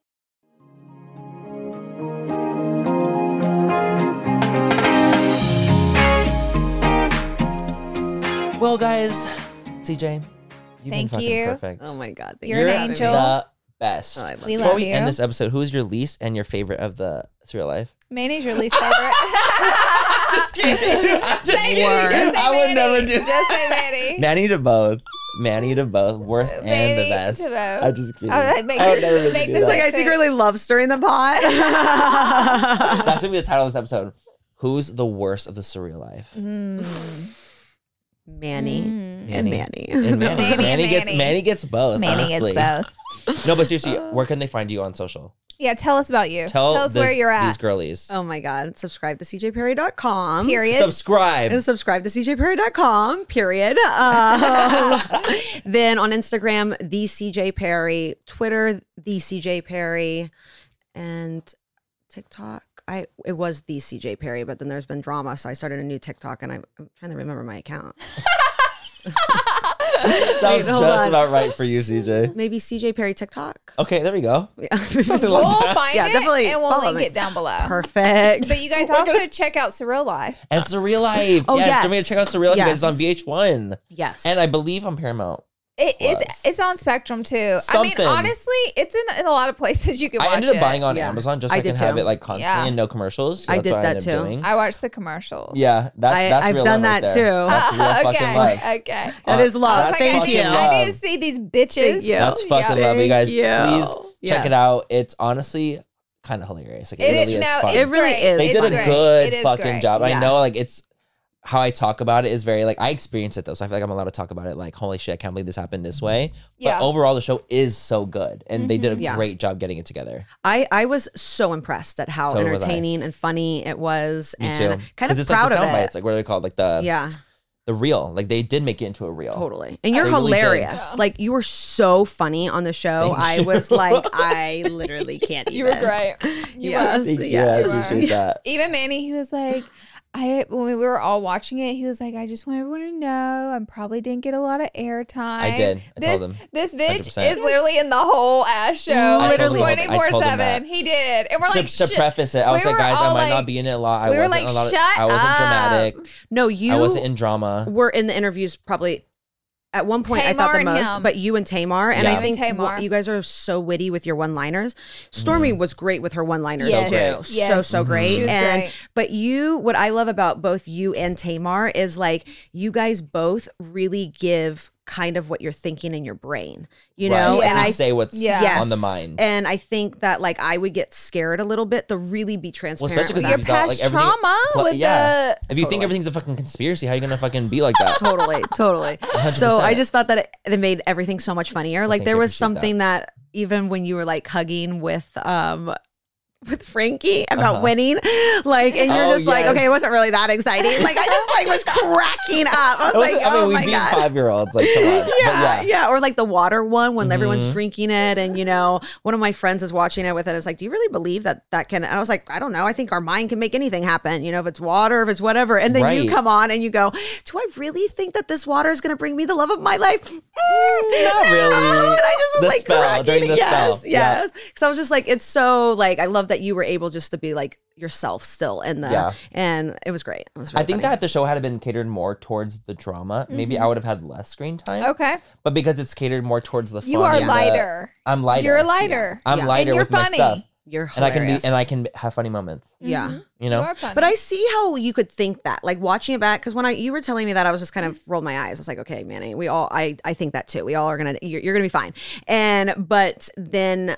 Well, guys, C J, you've Thank been fucking you. perfect. Oh my God. Thank You're you an for having angel. me. The best. Oh, I love We you. Before love we you. end this episode, who is your least and your favorite of the Surreal Life? Manny's your least favorite. Just kidding. I'm just Say kidding. Manny, just say I would Manny. never do Just say Manny. Manny to both. Manny to both. Worst and the Manny best. to both. I'm just kidding. Oh, that makes I would this- never make do this that. Like I secretly love stirring the pot. That's gonna be the title of this episode. Who's the worst of the Surreal Life? Mm. Manny Mm. and Manny. And Manny. Manny and Manny gets Manny. Manny gets both. Manny honestly. gets both. No, but seriously, where can they find you on social? Yeah, tell us about you. Tell, Tell us this- where you're at. These girlies. Oh my God. Subscribe to c j perry dot com. Period. Subscribe. And subscribe to c j perry dot com, period. Um, then on Instagram, the C J Perry, Twitter, the C J Perry, and TikTok. I it was the C J Perry, but then there's been drama, so I started a new TikTok, and I'm, I'm trying to remember my account. Sounds hold just on. about right for you, C J. Maybe C J Perry TikTok. Okay, there we go. Yeah, We'll find Yeah, it definitely and we'll follow link me. it down below. Perfect. But you guys also check out Surreal Life. And Surreal Life. Oh, yes, yes. don't forget to check out Surreal Life. Yes. It's on V H one. Yes, And I believe on Paramount. It is. Plus. It's on Spectrum too. I Something. mean, honestly, it's in, in a lot of places you can watch I ended up it. buying on Yeah. Amazon just so I I, can did have too. it like constantly Yeah. and no commercials. So I that's did what I that ended up too. doing. I watch the commercials. Yeah, that's I- that's I've real done love right that there. too. That's real okay. fucking love. Okay. That Uh, is love. I was like, Thank I you. need, I need to see these bitches. Thank you. That's fucking Yeah. love, you guys. Thank you. Please check Yes. it out. It's honestly kind of hilarious. Like, it, It is. really is No, fun. it's It really great. is. They It's did a great. good It is fucking great. job. I Yeah. know, like, it's how I talk about it is very like I experienced it though, so I feel like I'm allowed to talk about it. Like, holy shit, I can't believe this happened this way. But Yeah. overall, the show is so good, and they did a Yeah. great job getting it together. I, I was so impressed at how So was I. entertaining and funny it was, Me and too. kind of it's proud like the of sound it. bites, like what are they called? Like the yeah, the reel. Like they did make it into a reel. totally. And you're They really did. hilarious. Like you were so funny on the show. Thank I you. was like, I literally can't even. You were great. You Yes. were. Thank you. Yes. I appreciate that. Even Manny, he was like, I when we were all watching it, he was like, I just want everyone to know I probably didn't get a lot of airtime. I did. I this, told him. This one hundred bitch percent. is literally in the whole ass show. I told him- I twenty four told him seven. that. He did. And we're To, like, to shit. preface it, I was We like, were guys, I all might like- not be in it a lot. I we were wasn't like, a lot. Of, shut I wasn't up. dramatic. No, you I wasn't in drama. were in the interviews probably. At one point, I thought Tamar the and most, him. but you and Tamar, and Yeah. I You think and Tamar. wh- you guys are so witty with your one-liners. Stormy was great with her one-liners Yes. too, Yes. so Yes. so great. She was and great. but you, what I love about both you and Tamar is like you guys both really give kind of what you're thinking in your brain, you know. Right. And Yeah. I say what's Yeah. on the mind. And I think that like I would get scared a little bit to really be Well, transparent. especially with because Your you thought past like everything. trauma pl- with yeah. the If you think everything's a fucking conspiracy, how are you gonna fucking be like that? totally, totally. hundred So I percent. just thought that it, it made everything so much funnier. Like thank there you. I was appreciate something that. even when you were like hugging with um with Frankie about Uh-huh. winning, like, and you're Oh, just like, yes. okay, it wasn't really that exciting. Like I just like was cracking up. I was It like, wasn't- I mean, oh we my beat god. five year olds. Like, come on. But Yeah, yeah. yeah, or like the water one when everyone's Mhm. drinking it, and you know, one of my friends is watching it with it. It's like, do you really believe that that can? And I was like, I don't know. I think our mind can make anything happen. You know, if it's water, if it's whatever. And then you Right. come on and you go, do I really think that this water is going to bring me the love of my life? Mm, Not no. really. And I just was The like, spell, cracking. during the yes, spell. Yeah. yes. Because I was just like, it's so like, I love that you were able just to be like yourself still in the, Yeah. and it was great. It was I really think funny. that if the show had been catered more towards the drama, maybe Mm-hmm. I would have had less screen time. Okay. But because it's catered more towards the fun, You are and the- lighter. I'm lighter. You're lighter. I'm Yeah. lighter And you're with my funny. stuff, You're and I can be hilarious. and I can have funny moments. yeah. Mhm. You know, You are funny. But I see how you could think that, like watching it back, because when I you were telling me that, I was just kind of rolled my eyes. I was like, okay, Manny, we all, I, I think that too. We all are gonna, you're, you're gonna be fine. And but then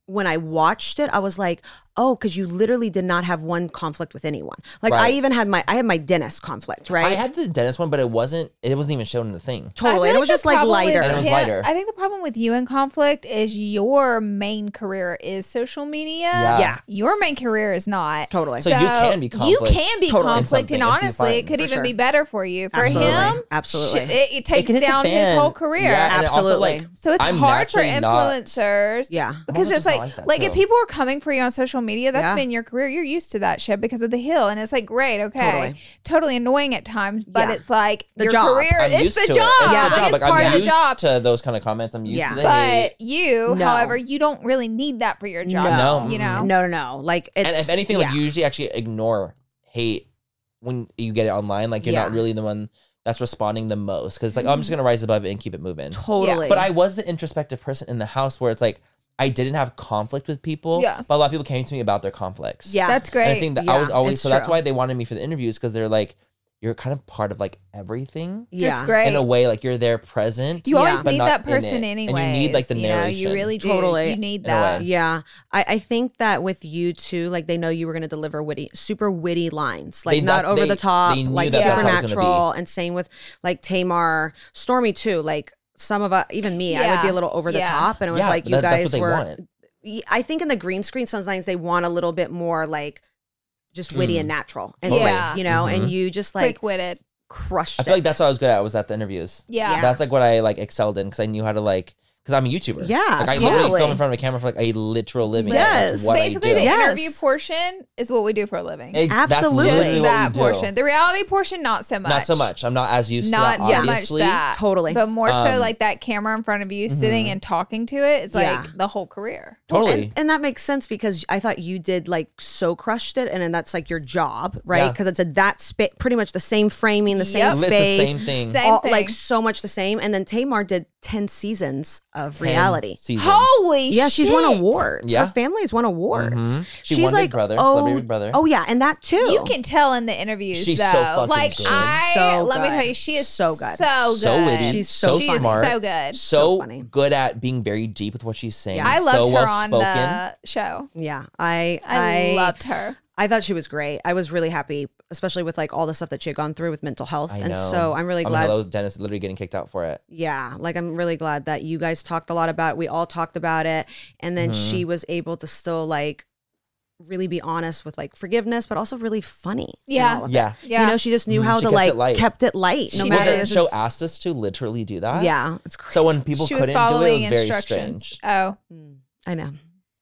when I watched it, I was like, oh, because you literally did not have one conflict with anyone. Like Right. I even had my I had my dentist conflict, right? I had the dentist one, but it wasn't. It wasn't even shown in the thing. Totally, I and feel it was the just like problem with lighter. And it was him- lighter. I think the problem with you in conflict is your main career is social media. Yeah. Yeah. Your main career is not. Totally. So you can be You conflict can be Totally. in conflict, and something if you honestly, find- it could For even sure. be better for you. For Absolutely. him, Absolutely. sh- it, it takes can hit the down his fan. whole career. Yeah, and also, Absolutely. like, So it's I'm hard for naturally not- influencers. Yeah. Because also it's just not like, like like, that, if too. people are coming for you on social media, that's Yeah. been your career. You're used to that shit because of the hill. And it's like, great, okay. Totally. Totally annoying at times, but Yeah. it's like The your job. career. I'm It's used the to job. it. It's Yeah. the Like, job. it's Like, part I'm of the used job. to those kind of comments. I'm used Yeah. to the hate. But you, No. however, you don't really need that for your job. No. You know? No, no, no. Like it's And if anything, like yeah. you usually actually ignore hate when you get it online. Like you're not Yeah. really the one that's responding the most because like oh, I'm just gonna rise above it and keep it moving. Totally. But I was the introspective person in the house where it's like I didn't have conflict with people. Yeah. But a lot of people came to me about their conflicts. Yeah. That's And great. I think that I Yeah, was always it's so that's true. why they wanted me for the interviews because they're like you're kind of part of like everything. yeah. It's great. In a way, like you're there present. You always but need not that in person it. anyway. And you need like the you know, narration. you really do. Totally. You need In a way. that. Yeah, I, I think that with you too, like they know you were going to deliver witty, super witty lines, like They- not that- over they- the top, they knew like that that's how it was gonna supernatural. And same with like Tamar, Stormy too. Like some of us, even me, I would be Yeah. a little over the Yeah. top, and it was Yeah, like but you that- that's guys what they were. want. I think in the green screen, sometimes they want a little bit more like just witty Mm. and natural, and Yeah. like, you know, Mhm. and you just like Quick witted. crushed. I feel like it. that's what I was good at was at the interviews. Yeah. Yeah. That's like what I like excelled in because I knew how to like because I'm a YouTuber. Yeah, like I literally totally. film in front of a camera for like a literal living. Yes. That's what Basically, I do. the Yes. interview portion is what we do for a living. Ex- that's Absolutely. literally Just what that we do. portion. The reality portion, not so much. Not so much. I'm not as used Not to so that. much Obviously. that. Totally. But more so Um, like that camera in front of you sitting and talking to it. It's like Yeah. the whole career. Totally. And, and that makes sense because I thought you did like so crushed it, and then that's like your job, right? Yeah. Because it's a that spa- pretty much the same framing, the Yep. same It's space, the same thing. Same all, thing. like so much the same. And then Tamar did ten seasons of Ten reality. seasons. Holy Yeah, she's won shit. awards. Yeah. Her family's won awards. Mhm. She she's won Big like, Brother, oh, Celebrity Big Brother. Oh yeah, and that too. You can tell in the interviews She's though. so fucking like good. I So let me good. tell you, she is So good. So good. So witty. She's so she smart. is so good. So, So funny. good at being very deep with what she's saying. Yeah. I so loved her well on spoken. the show. Yeah, I I, loved her. I thought she was great. I was really happy, especially with like all the stuff that she had gone through with mental health. I and know. so I'm really I mean, glad. hello, Dennis literally getting kicked out for it. Yeah, like I'm really glad that you guys talked a lot about it. We all talked about it. And then Mm-hmm. she was able to still like really be honest with like forgiveness, but also really funny. in Yeah. all of it. Yeah. Yeah. You know, she just knew Mhm. how She to kept like it light. kept it light. No She Well, matter did. the it's show just- asked us to literally do that. Yeah, it's crazy. So when people she was couldn't do it, it following was very instructions. strange. Oh. Mm, I know.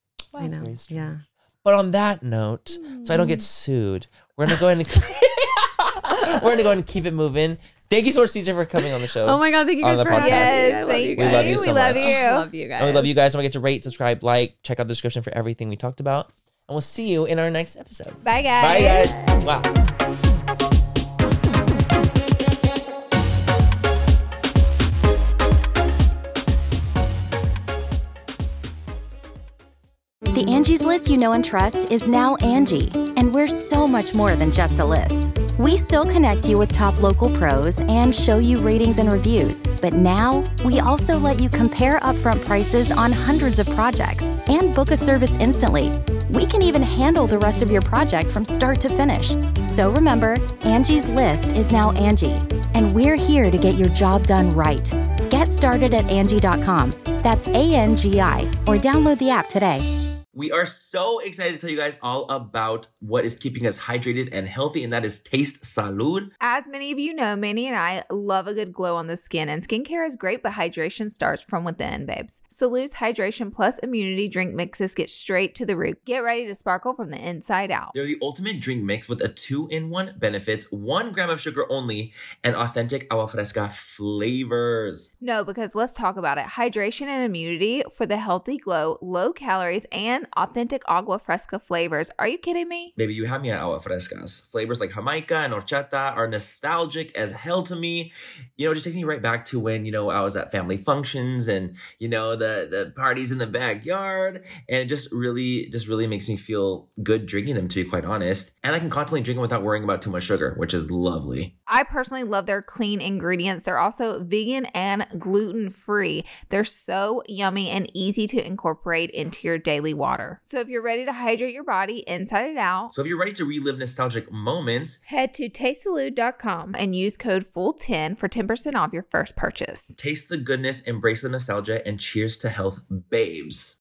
I know. Very strange. Yeah. But on that note, so I don't get sued, we're gonna go ahead and we're gonna go ahead and keep it moving. Thank you so much, C J, for coming on the show. Oh my God, thank you On guys the for podcast. having me. Yes, I love thank you you. guys. We love you so we love much. you. I love you guys. And we love you guys. Don't forget to rate, subscribe, like, check out the description for everything we talked about. And we'll see you in our next episode. Bye guys. Bye, guys. Wow. The Angie's List you know and trust is now Angie, and we're so much more than just a list. We still connect you with top local pros and show you ratings and reviews, but now we also let you compare upfront prices on hundreds of projects and book a service instantly. We can even handle the rest of your project from start to finish. So remember, Angie's List is now Angie, and we're here to get your job done right. Get started at Angie dot com. That's A N G I, or download the app today. We are so excited to tell you guys all about what is keeping us hydrated and healthy, and that is Taste Salud. As many of you know, Manny and I love a good glow on the skin, and skincare is great, but hydration starts from within, babes. Salud's Hydration Plus Immunity Drink Mixes get straight to the root. Get ready to sparkle from the inside out. They're the ultimate drink mix with a two-in-one benefits, one gram of sugar only, and authentic agua fresca flavors. No, because let's talk about it. Hydration and immunity for the healthy glow, low calories, and authentic agua fresca flavors. Are you kidding me? Baby, you have me at agua frescas. Flavors like Jamaica and horchata are nostalgic as hell to me. You know, it just takes me right back to when, you know, I was at family functions and, you know, the, the parties in the backyard. And it just really, just really makes me feel good drinking them, to be quite honest. And I can constantly drink them without worrying about too much sugar, which is lovely. I personally love their clean ingredients. They're also vegan and gluten-free. They're so yummy and easy to incorporate into your daily water. So if you're ready to hydrate your body inside and out, So if you're ready to relive nostalgic moments, head to taste salud dot com and use code F O O L ten for ten percent off your first purchase. taste the goodness, embrace the nostalgia, and cheers to health, babes.